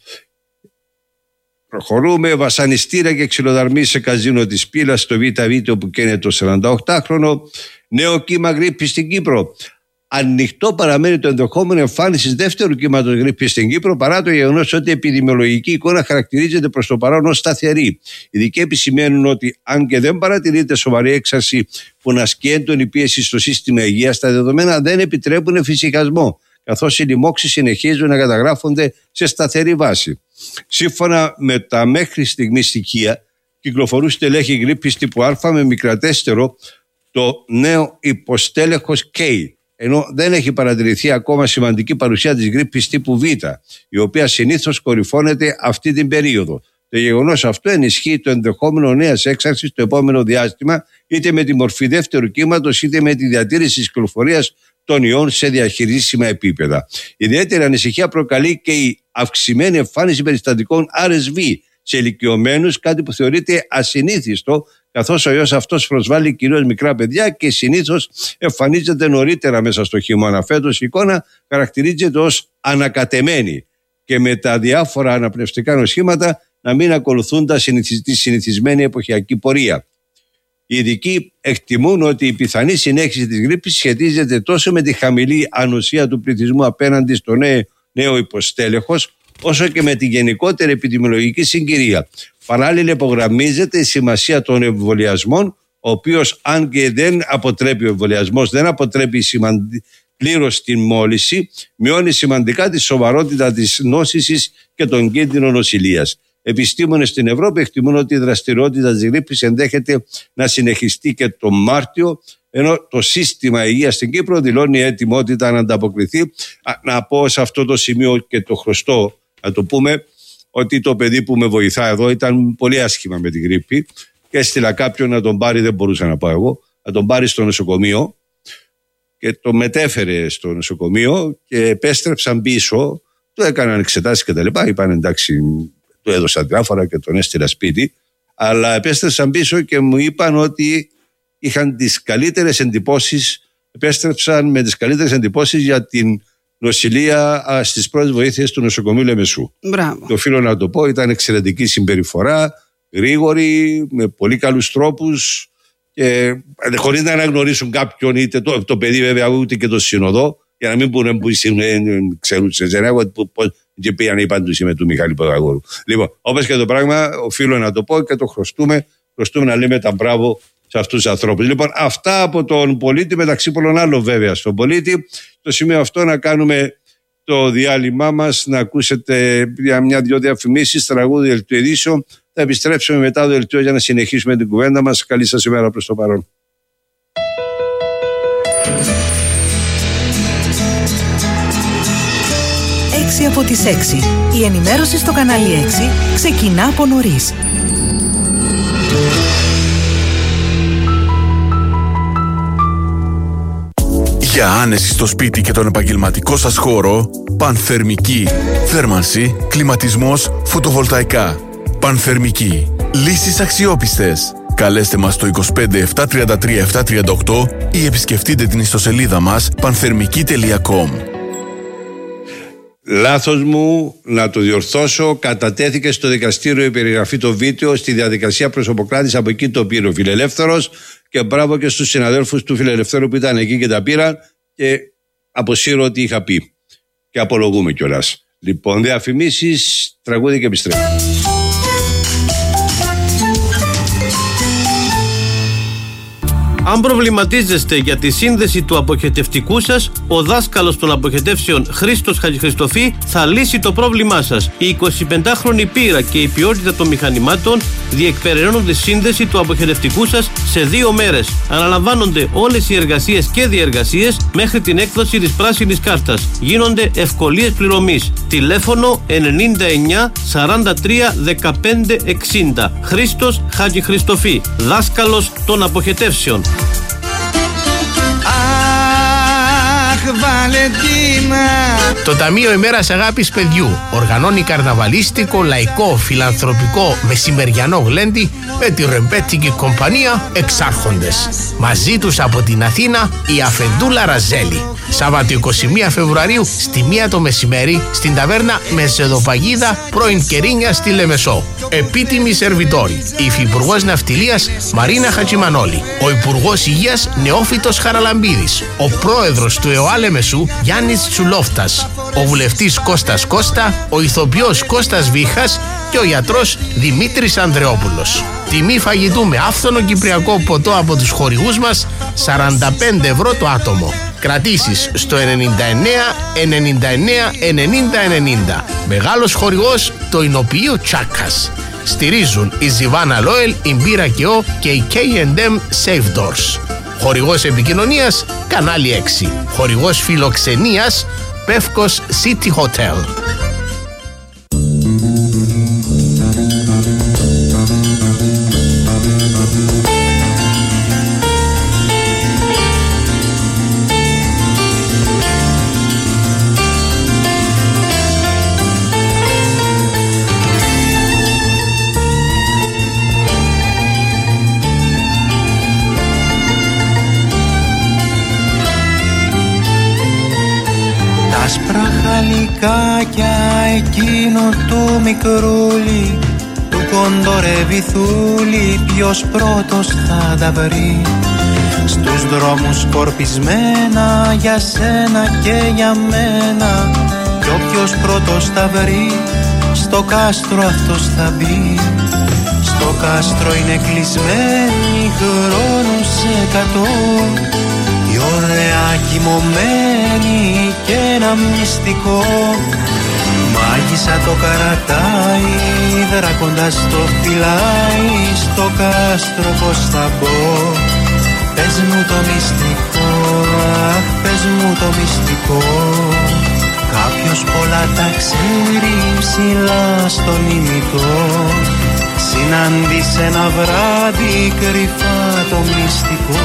προχωρούμε. Βασανιστήρα και ξυλοδαρμοί σε καζίνο της Πύλας στο ΒΒ που καίνε το 48χρονο. Νέο κύμα γρίπης στην Κύπρο. Ανοιχτό παραμένει το ενδεχόμενο εμφάνισης δεύτερου κύματος γρίπης στην Κύπρο, παρά το γεγονός ότι η επιδημιολογική εικόνα χαρακτηρίζεται προς το παρόν ως σταθερή. Οι ειδικοί επισημαίνουν ότι, αν και δεν παρατηρείται σοβαρή έξαρση που να ασκεί έντονη πίεση στο σύστημα υγείας, τα δεδομένα δεν επιτρέπουν εφησυχασμό, καθώς οι λοιμώξεις συνεχίζουν να καταγράφονται σε σταθερή βάση. Σύμφωνα με τα μέχρι στιγμή στοιχεία, κυκλοφορούν στελέχη γρίπης τύπου Α με μικρατέστερο το νέο υποστέλεχος K, ενώ δεν έχει παρατηρηθεί ακόμα σημαντική παρουσία της γρίπης τύπου Β, η οποία συνήθως κορυφώνεται αυτή την περίοδο. Το γεγονός αυτό ενισχύει το ενδεχόμενο νέας έξαρσης στο επόμενο διάστημα, είτε με τη μορφή δεύτερου κύματος, είτε με τη διατήρηση της κυκλοφορίας των ιών σε διαχειρίσιμα επίπεδα. Ιδιαίτερη ανησυχία προκαλεί και η αυξημένη εμφάνιση περιστατικών RSV σε ηλικιωμένους, κάτι που θεωρείται ασυνήθιστο, καθώς ο ιός αυτός προσβάλλει κυρίως μικρά παιδιά και συνήθως εμφανίζεται νωρίτερα μέσα στο χειμώνα. Φέτος η εικόνα χαρακτηρίζεται ως ανακατεμένη και με τα διάφορα αναπνευστικά νοσήματα να μην ακολουθούν τη συνηθισμένη εποχιακή πορεία. Οι ειδικοί εκτιμούν ότι η πιθανή συνέχιση της γρίπης σχετίζεται τόσο με τη χαμηλή ανοσία του πληθυσμού απέναντι στο νέο υποστέλεχος, όσο και με τη γενικότερη επιδημιολογική συγκυρία. Παράλληλα, υπογραμμίζεται η σημασία των εμβολιασμών, ο οποίος, αν και δεν αποτρέπει ο εμβολιασμός, δεν αποτρέπει πλήρως την μόλυνση, μειώνει σημαντικά τη σοβαρότητα της νόσησης και τον κίνδυνο νοσηλείας. Επιστήμονες στην Ευρώπη εκτιμούν ότι η δραστηριότητα της γρίπης ενδέχεται να συνεχιστεί και τον Μάρτιο, ενώ το σύστημα υγείας στην Κύπρο δηλώνει ετοιμότητα να ανταποκριθεί. Να πω σε αυτό το σημείο και το χρωστό, να το πούμε, ότι το παιδί που με βοηθά εδώ ήταν πολύ άσχημα με τη γρίπη και έστειλα κάποιον να τον πάρει, δεν μπορούσα να πάω εγώ, να τον πάρει στο νοσοκομείο και το μετέφερε στο νοσοκομείο και επέστρεψαν πίσω, του έκαναν εξετάσεις και τα λοιπά, είπαν εντάξει, του έδωσα διάφορα και τον έστειλα σπίτι, αλλά επέστρεψαν πίσω και μου είπαν ότι είχαν τις καλύτερες εντυπώσεις, επέστρεψαν με τις καλύτερες εντυπώσεις για την νοσηλεία στις πρώτες βοήθειες του νοσοκομείου Λεμεσού. Μπράβο. Το οφείλω να το πω, ήταν εξαιρετική συμπεριφορά, γρήγορη, με πολύ καλούς τρόπους και χωρίς να αναγνωρίσουν κάποιον, είτε το παιδί βέβαια ούτε και το συνοδό, για να μην πούνε που ξέρουν σε ζενά, και πήγαν είπαν τους είμαι του Μιχάλη Παπαγόρου. Λοιπόν, όπως και το πράγμα, οφείλω να το πω και το χρωστούμε να λέμε τα μπράβο σε αυτούς τους ανθρώπους. Λοιπόν, αυτά από τον πολίτη, μεταξύ πολλών άλλων βέβαια στον πολίτη. Στο σημείο αυτό να κάνουμε το διάλειμμά μας, να ακούσετε για μια-δυο διαφημίσεις, τραγούδι δελτίο ειδήσεων. Θα επιστρέψουμε μετά το δελτίο για να συνεχίσουμε την κουβέντα μας. Καλή σας ημέρα προς το παρόν. Από τις 6. Η ενημέρωση στο κανάλι 6 ξεκινά από νωρίς. Για άνεση στο σπίτι και τον επαγγελματικό σας χώρο, Πανθερμική. Θέρμανση, κλιματισμός, φωτοβολταϊκά. Πανθερμική. Λύσεις αξιόπιστες. Καλέστε μας στο 25 733 738 ή επισκεφτείτε την ιστοσελίδα μας panthermiki.com. Λάθος μου, να το διορθώσω. Κατατέθηκε στο δικαστήριο η περιγραφή το βίντεο στη διαδικασία προσωποκράτηση. Από εκεί το πήρε ο Φιλελεύθερος. Και μπράβο και στους συναδέλφους του Φιλελευθέρου που ήταν εκεί και τα πήραν. Και αποσύρω ό,τι είχα πει. Και απολογούμε κιόλας. Λοιπόν, διαφημίσεις, τραγούδι και επιστρέφω. Αν προβληματίζεστε για τη σύνδεση του αποχετευτικού σας, ο δάσκαλος των αποχετεύσεων Χρήστος Χατζηχριστοφή θα λύσει το πρόβλημά σας. Η 25χρονη πείρα και η ποιότητα των μηχανημάτων διεκπεραιώνουν τη σύνδεση του αποχετευτικού σας σε 2 μέρες. Αναλαμβάνονται όλες οι εργασίες και διεργασίες μέχρι την έκδοση της πράσινης κάρτας. Γίνονται ευκολίες πληρωμής. Τηλέφωνο 99 43 15 60. Χρήστος Χατζηχριστοφή, δάσκαλος των αποχετεύσεων. Βαλεντίνα. Το Ταμείο Ημέρας Αγάπης Παιδιού οργανώνει καρναβαλίστικο, λαϊκό, φιλανθρωπικό μεσημεριανό γλέντι με τη ρεμπέτικη κομπανία Εξάρχοντες. Μαζί τους από την Αθήνα η Αφεντούλα Ραζέλη. Σάββατο 21 Φεβρουαρίου στη 1 το μεσημέρι στην ταβέρνα Μεζεδοπαγίδα πρώην Κερίνια στη Λεμεσό. Επίτιμοι σερβιτόροι, η Υφυπουργός Ναυτιλίας Μαρίνα Χατζημανόλη, ο Υπουργός Υγείας Νεόφυτος Χαραλαμπίδης, ο Πρόεδρος του ΕΟΑ Λεμεσού Γιάννης Τσουλόφτας, ο Βουλευτής Κώστας Κώστα, ο Ηθοποιός Κώστας Βίχας και ο Γιατρός Δημήτρης Ανδρεόπουλος. Τιμή φαγητού με άφθονο κυπριακό ποτό από τους χορηγούς μας, 45 ευρώ το άτομο. Κρατήσεις στο 99 99 90 90. Μεγάλος χορηγός το εινοποιείο Τσάκας. Στηρίζουν η Ζιβάνα Λόελ, η Μπύρα Κεό και η K&M Safe Doors. Χορηγός επικοινωνίας Κανάλι 6. Χορηγός φιλοξενίας Πεύκος City Hotel. Άσπρα χαλικάκια εκείνο το μικρούλι, του κοντορεύει θούλη, ποιος πρώτος θα τα βρει. Στους δρόμους σκορπισμένα για σένα και για μένα, κι όποιος πρώτος τα βρει, στο κάστρο αυτός θα μπει. Στο κάστρο είναι κλεισμένοι χρόνους 100, η ωραία κοιμωμένη και ένα μυστικό. Μάγισσα το καρατάει, δράκοντας το φυλάει, στο κάστρο πως θα μπω. Πες μου το μυστικό, αχ πες μου το μυστικό. Κάποιος πολλά τα ξέρει ψηλά στον ημιτό, συναντήσε ένα βράδυ κρυφά το μυστικό.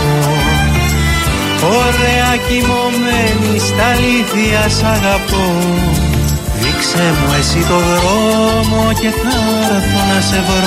Ωραία κοιμωμένη στα αλήθεια σ' αγαπώ, δείξε μου εσύ το δρόμο και θα έρθω να σε βρω.